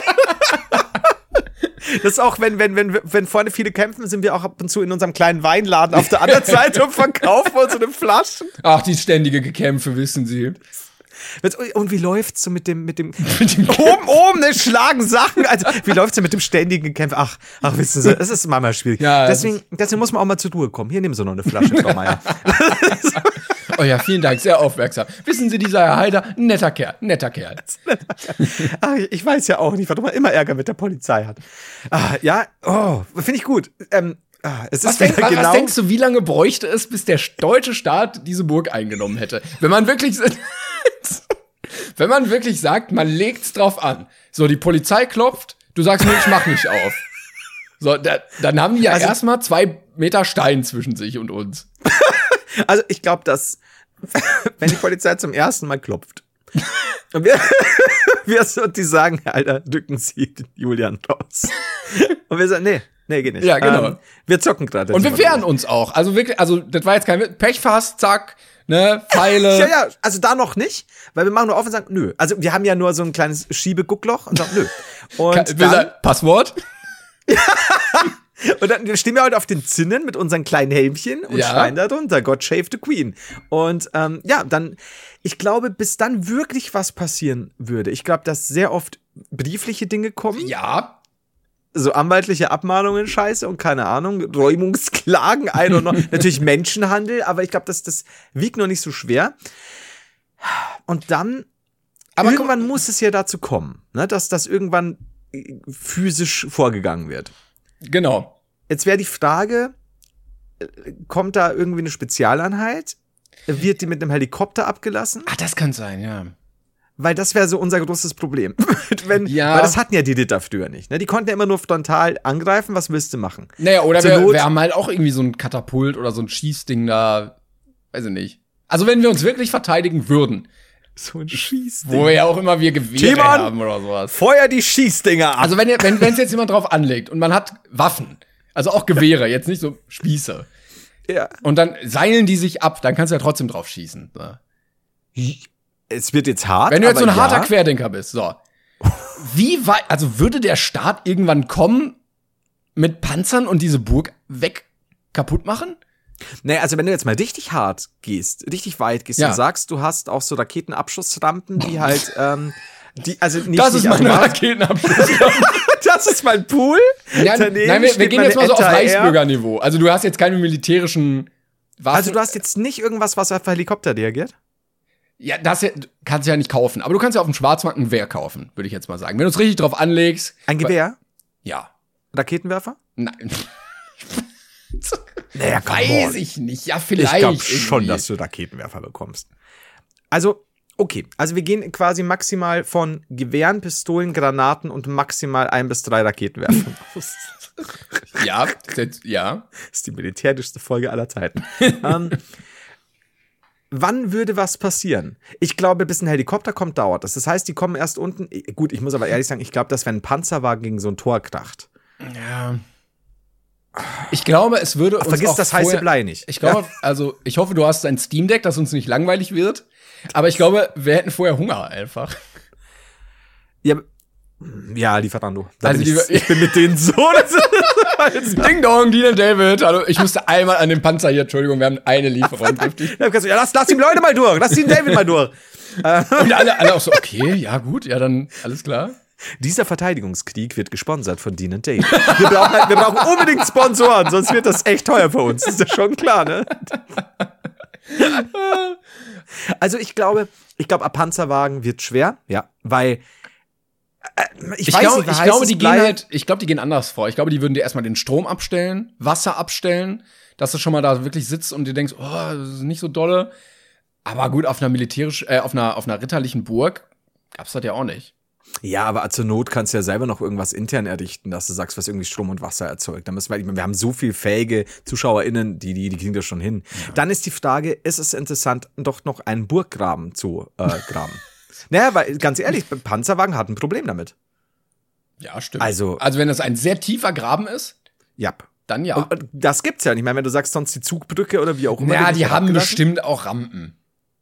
Das ist auch, wenn, wenn, wenn, wenn vorne viele kämpfen, sind wir auch ab und zu in unserem kleinen Weinladen auf der anderen Seite und verkaufen unsere Flaschen. Ach, die ständige Gekämpfe, wissen Sie. Und wie läuft's so mit dem, mit dem, mit dem oben, oben, ne, schlagen Sachen, also, wie läuft's so mit dem ständigen Gekämpfen? Ach, ach, wissen Sie, das ist manchmal schwierig. Ja, deswegen, deswegen muss man auch mal zur Ruhe kommen. Hier, nehmen Sie noch eine Flasche, Frau Meier. Oh ja, vielen Dank, sehr aufmerksam. Wissen Sie, dieser Herr Heider, netter Kerl, netter Kerl. Ach, ich weiß ja auch nicht, warum man immer Ärger mit der Polizei hat. Ah, ja, oh, finde ich gut. Ähm, ah, es ist was, denk, genau was denkst du, wie lange bräuchte es, bis der deutsche Staat diese Burg eingenommen hätte? Wenn man wirklich, wenn man wirklich sagt, man legt's drauf an. So, die Polizei klopft, du sagst mir, ich mach nicht auf. So, da, dann haben die ja also, erstmal zwei Meter Stein zwischen sich und uns. Also ich glaube, dass wenn die Polizei zum ersten Mal klopft und wir, wir so, die sagen, Alter, drücken Sie den Julian raus. Und wir sagen, nee, nee, geht nicht. Ja, genau. Ähm, wir zocken gerade. Und wir wehren uns auch. Also wirklich, also das war jetzt kein Pechfass, zack, ne, Pfeile. Ja, ja, also da noch nicht, weil wir machen nur auf und sagen, nö. Also wir haben ja nur so ein kleines Schiebeguckloch und sagen, nö. Und Kann, dann, sagen, Passwort? Ja. Und dann stehen wir halt auf den Zinnen mit unseren kleinen Helmchen und ja. schreien da drunter, God save the Queen. Und ähm, ja, dann, ich glaube, bis dann wirklich was passieren würde. Ich glaube, dass sehr oft briefliche Dinge kommen. Ja. So anwaltliche Abmahnungen, Scheiße und keine Ahnung, Räumungsklagen, I don't know. Natürlich Menschenhandel, aber ich glaube, das, das wiegt noch nicht so schwer. Und dann, aber irgendwann komm, muss es ja dazu kommen, ne, dass das irgendwann physisch vorgegangen wird. Genau. Jetzt wäre die Frage, kommt da irgendwie eine Spezialeinheit? Wird die mit einem Helikopter abgelassen? Ach, das kann sein, ja. Weil das wäre so unser großes Problem. Wenn, ja. Weil das hatten ja die Ritter früher nicht. Ne? Die konnten ja immer nur frontal angreifen. Was willst du machen? Naja, oder wir, wir haben halt auch irgendwie so ein Katapult oder so ein Schießding da. Weiß ich nicht. Also wenn wir uns wirklich verteidigen würden. So ein Schießding. Wo wir ja auch immer wir Gewehre Timon, haben oder sowas. Feuer die Schießdinger ab. Also wenn es wenn, jetzt jemand drauf anlegt und man hat Waffen, also auch Gewehre, jetzt nicht so Spieße. Ja. Und dann seilen die sich ab, dann kannst du ja trotzdem drauf schießen. So. Es wird jetzt hart. Wenn du jetzt so ein ja. harter Querdenker bist, so. Wie weit, also würde der Staat irgendwann kommen mit Panzern und diese Burg weg kaputt machen? Naja, also wenn du jetzt mal richtig hart gehst, richtig weit gehst ja. und sagst, du hast auch so Raketenabschussrampen, die halt, ähm, die, also nicht. Das ist nicht meine Raketenabschussrampe. Das ist mein Pool. Ja, nein, wir, wir gehen jetzt mal so auf Reichsbürgerniveau. Also du hast jetzt keine militärischen Waffen. Also du hast jetzt nicht irgendwas, was auf Helikopter reagiert? Ja, das ja, kannst du ja nicht kaufen. Aber du kannst ja auf dem Schwarzmarkt ein Gewehr kaufen, würde ich jetzt mal sagen. Wenn du es richtig drauf anlegst. Ein Gewehr? Ja. Raketenwerfer? Nein. Naja, weiß on. ich nicht. Ja, vielleicht. Ich glaube schon, dass du Raketenwerfer bekommst. Also, okay. Also wir gehen quasi maximal von Gewehren, Pistolen, Granaten und maximal ein bis drei Raketenwerfern aus. Ja, das, ja. Das ist die militärischste Folge aller Zeiten. ähm, wann würde was passieren? Ich glaube, bis ein Helikopter kommt, dauert das. Das heißt, die kommen erst unten. Gut, ich muss aber ehrlich sagen, ich glaube, dass wenn ein Panzerwagen gegen so ein Tor kracht. Ja. Ich glaube, es würde Ach, uns vergiss auch das vorher, heiße Blei nicht. Ich glaube, ja. also ich hoffe, du hast ein Steam Deck, dass uns nicht langweilig wird. Aber ich glaube, wir hätten vorher Hunger einfach. Ja, ja, Lieferando. Also bin ich, die, ich bin mit denen so. Ding Dong, Dean und David. Hallo, ich musste einmal an den Panzer hier. Entschuldigung, wir haben eine Lieferung. Ja, lass, lass die Leute mal durch. Lass den David mal durch. Und alle, alle auch so, okay, ja gut, ja dann alles klar. Dieser Verteidigungskrieg wird gesponsert von Dean und Dave. Wir brauchen, halt, wir brauchen unbedingt Sponsoren, sonst wird das echt teuer für uns. Ist ja schon klar, ne? Also ich glaube, ich glaube, ein Panzerwagen wird schwer, ja, weil äh, ich, ich, weiß glaub, nicht, ich glaube, die gehen halt, ich glaube, die gehen anders vor. Ich glaube, die würden dir erstmal den Strom abstellen, Wasser abstellen, dass du schon mal da wirklich sitzt und dir denkst, oh, das ist nicht so dolle. Aber gut, auf einer militärisch, äh, auf einer, auf einer ritterlichen Burg gab's das ja auch nicht. Ja, aber zur Not kannst du ja selber noch irgendwas intern errichten, dass du sagst, was irgendwie Strom und Wasser erzeugt. Da müssen wir, wir haben so viel fähige ZuschauerInnen, die, die, die kriegen das schon hin. Ja. Dann ist die Frage, ist es interessant, doch noch einen Burggraben zu äh, graben? Naja, weil, ganz ehrlich, Panzerwagen hat ein Problem damit. Ja, stimmt. Also, also wenn das ein sehr tiefer Graben ist, ja. Dann ja. Und, und das gibt's ja nicht. Ich meine, wenn du sagst, sonst die Zugbrücke oder wie auch immer. Ja, die haben bestimmt auch Rampen.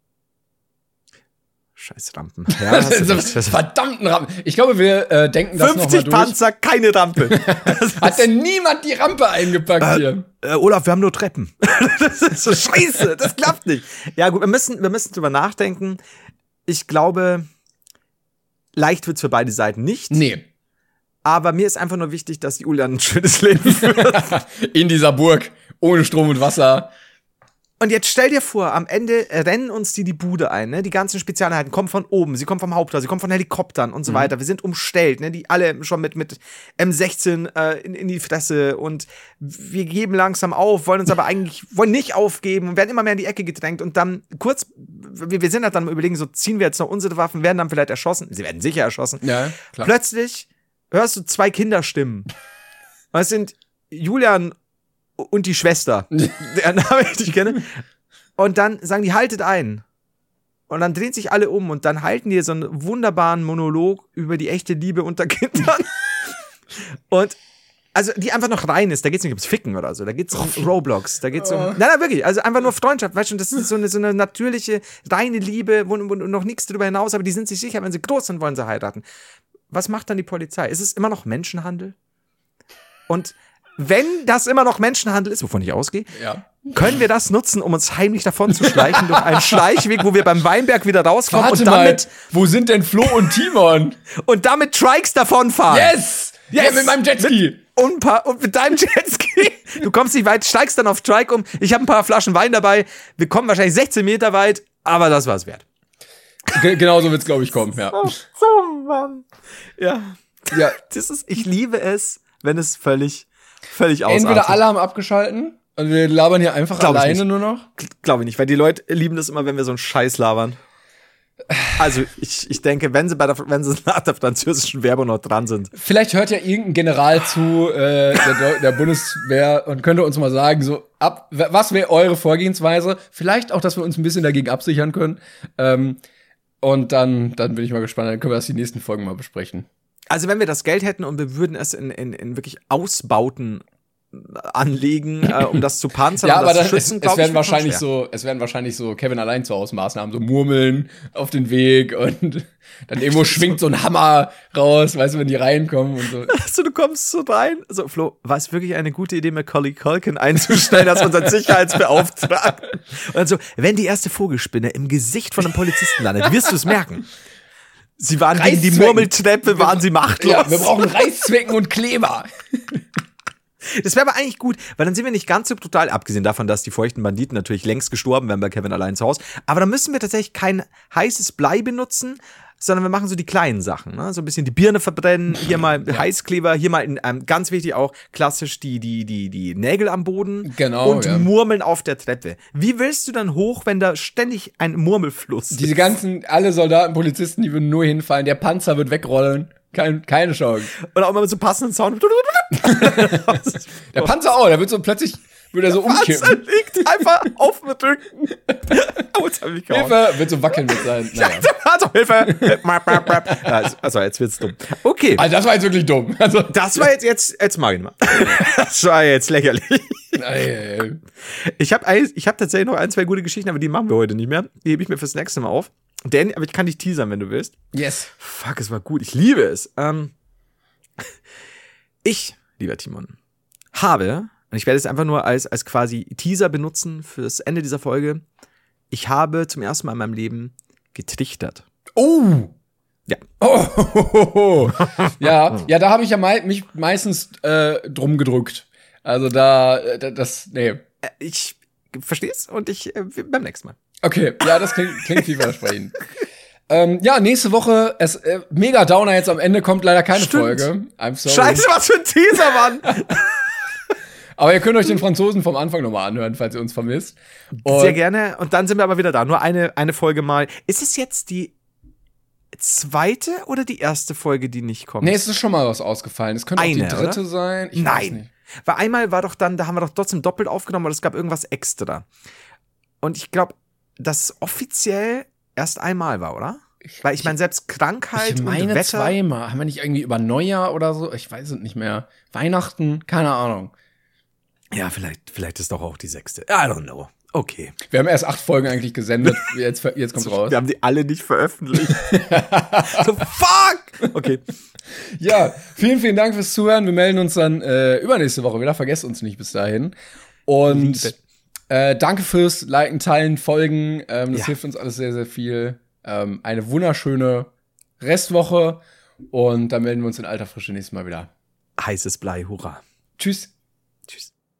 Scheiß Rampen. Ja, das ist verdammten Rampen. Ich glaube, wir äh, denken das nochmal durch. fünfzig Panzer, keine Rampe. Hat denn niemand die Rampe eingepackt äh, hier? Äh, Olaf, wir haben nur Treppen. Das ist so scheiße. Das klappt nicht. Ja gut, wir müssen, wir müssen drüber nachdenken. Ich glaube, leicht wird's für beide Seiten nicht. Nee. Aber mir ist einfach nur wichtig, dass Julian ein schönes Leben führt. In dieser Burg, ohne Strom und Wasser. Und jetzt stell dir vor, am Ende rennen uns die die Bude ein, ne? Die ganzen Spezialeinheiten kommen von oben, sie kommen vom Haupttor, sie kommen von Helikoptern und so mhm. weiter. Wir sind umstellt, ne? Die alle schon mit, mit M sechzehn äh, in, in die Fresse und wir geben langsam auf, wollen uns aber eigentlich, wollen nicht aufgeben und werden immer mehr in die Ecke gedrängt und dann kurz, wir, wir sind halt dann am Überlegen, so ziehen wir jetzt noch unsere Waffen, werden dann vielleicht erschossen. Sie werden sicher erschossen. Ja, klar. Plötzlich hörst du zwei Kinderstimmen. Das sind Julian und die Schwester, deren Name ich nicht kenne. Und dann sagen die, haltet ein. Und dann drehen sich alle um und dann halten die so einen wunderbaren Monolog über die echte Liebe unter Kindern. Und also die einfach noch rein ist, da geht's nicht ums Ficken oder so, da geht's um Roblox, da geht's um, nein, nein, wirklich, also einfach nur Freundschaft, weißt du, das ist so eine, so eine natürliche, reine Liebe, wo, wo noch nichts darüber hinaus, aber die sind sich sicher, wenn sie groß sind, wollen sie heiraten. Was macht dann die Polizei? Ist es immer noch Menschenhandel? Und wenn das immer noch Menschenhandel ist, wovon ich ausgehe, ja. können wir das nutzen, um uns heimlich davon zu schleichen durch einen Schleichweg, wo wir beim Weinberg wieder rauskommen Warte und damit mal, wo sind denn Flo und Timon? und damit Trikes davonfahren. Yes! Yes! Ja, mit meinem Jetski. Mit, und, ein paar, und mit deinem Jetski. Du kommst nicht weit, steigst dann auf Trike um. Ich habe ein paar Flaschen Wein dabei. Wir kommen wahrscheinlich sechzehn Meter weit, aber das war's wert. G- genau so wird's, glaube ich, kommen, ja. Ach so, Mann. Ja. Ja. Das ist, ich liebe es, wenn es völlig Völlig ausartig. Entweder alle haben abgeschalten und wir labern hier einfach Glaub alleine nur noch. Glaube ich nicht, weil die Leute lieben das immer, wenn wir so einen Scheiß labern. Also ich, ich denke, wenn sie bei der, wenn sie nach der französischen Werbung noch dran sind. Vielleicht hört ja irgendein General zu äh, der, der Bundeswehr und könnte uns mal sagen, so ab, was wäre eure Vorgehensweise? Vielleicht auch, dass wir uns ein bisschen dagegen absichern können. Ähm, und dann, dann bin ich mal gespannt, dann können wir das die nächsten Folgen mal besprechen. Also wenn wir das Geld hätten und wir würden es in, in, in wirklich Ausbauten anlegen, äh, um das zu panzern, ja, um aber das dann, zu schützen, es, es werden wahrscheinlich schwer. so, es werden wahrscheinlich so Kevin allein zu Hause Maßnahmen, so Murmeln auf den Weg und dann irgendwo schwingt so ein Hammer raus, weißt du, wenn die reinkommen und so. Also du kommst so rein, so Flo, war es wirklich eine gute Idee, Macaulay Culkin einzustellen als unseren Sicherheitsbeauftragten? Und dann so, wenn die erste Vogelspinne im Gesicht von einem Polizisten landet, wirst du es merken. Sie waren gegen die Murmeltreppe, waren sie machtlos. Ja, wir brauchen Reißzwecken und Kleber. Das wäre aber eigentlich gut, weil dann sind wir nicht ganz so brutal, abgesehen davon, dass die feuchten Banditen natürlich längst gestorben wären bei Kevin allein zu Hause. Aber dann müssen wir tatsächlich kein heißes Blei benutzen, sondern wir machen so die kleinen Sachen, ne? So ein bisschen die Birne verbrennen, hier mal ja. Heißkleber, hier mal in, ähm, ganz wichtig auch klassisch die die die die Nägel am Boden genau, und ja. Murmeln auf der Treppe. Wie willst du dann hoch, wenn da ständig ein Murmelfluss ist? Diese ganzen, alle Soldaten, Polizisten, die würden nur hinfallen, der Panzer wird wegrollen. Kein, keine Chance. Und auch immer mit so passenden Sound. Der Panzer auch, der wird so plötzlich, wird er so umkippen. Der Panzer liegt einfach auf dem Rücken. Oh, jetzt hab ich gehauen. Hilfe, wird so wackeln mit sein. Naja. Also, Hilfe. Also, jetzt wird's dumm. Okay. Also, das war jetzt wirklich dumm. Also, das war jetzt, jetzt, jetzt mach ich mal. Das war jetzt lächerlich. Ich habe ich hab tatsächlich noch ein, zwei gute Geschichten, aber die machen wir heute nicht mehr. Die hebe ich mir fürs nächste Mal auf. Denn, aber ich kann dich teasern, wenn du willst. Yes. Fuck, es war gut. Ich liebe es. Ähm, ich, lieber Timon, habe, und ich werde es einfach nur als, als quasi Teaser benutzen fürs Ende dieser Folge, ich habe zum ersten Mal in meinem Leben getrichtert. Oh! Ja. Oh, ho, ho, ho. ja, ja, da habe ich ja mei- mich meistens äh, drum gedrückt. Also da, da das, nee. Ich verstehe es und ich, äh, beim nächsten Mal. Okay, ja, das klingt, klingt vielversprechend. ähm, ja, nächste Woche, es, äh, mega Downer jetzt am Ende, kommt leider keine Stimmt. Folge. I'm sorry. Scheiße, was für ein Teaser, Mann! Aber ihr könnt euch den Franzosen vom Anfang nochmal anhören, falls ihr uns vermisst. Und sehr gerne. Und dann sind wir aber wieder da. Nur eine, eine Folge mal. Ist es jetzt die zweite oder die erste Folge, die nicht kommt? Nee, es ist schon mal was ausgefallen. Es könnte eine, auch die dritte oder? sein. Ich Nein. weiß nicht. Weil einmal war doch dann, da haben wir doch trotzdem doppelt aufgenommen, aber es gab irgendwas extra. Und ich glaube, dass offiziell erst einmal war, oder? Weil ich meine, selbst Krankheit ich meine und Wetter. zweimal. Haben wir nicht irgendwie über Neujahr oder so? Ich weiß es nicht mehr. Weihnachten? Keine Ahnung. Ja, vielleicht, vielleicht ist doch auch die sechste. I don't know. Okay. Wir haben erst acht Folgen eigentlich gesendet. Jetzt, jetzt kommt's raus. Wir haben die alle nicht veröffentlicht. So, fuck! Okay. Ja, vielen, vielen Dank fürs Zuhören. Wir melden uns dann äh, übernächste Woche wieder. Vergesst uns nicht bis dahin. Und äh, danke fürs Liken, Teilen, Folgen. Ähm, das ja. hilft uns alles sehr, sehr viel. Ähm, eine wunderschöne Restwoche. Und dann melden wir uns in alter Frische nächstes Mal wieder. Heißes Blei, hurra. Tschüss. Tschüss.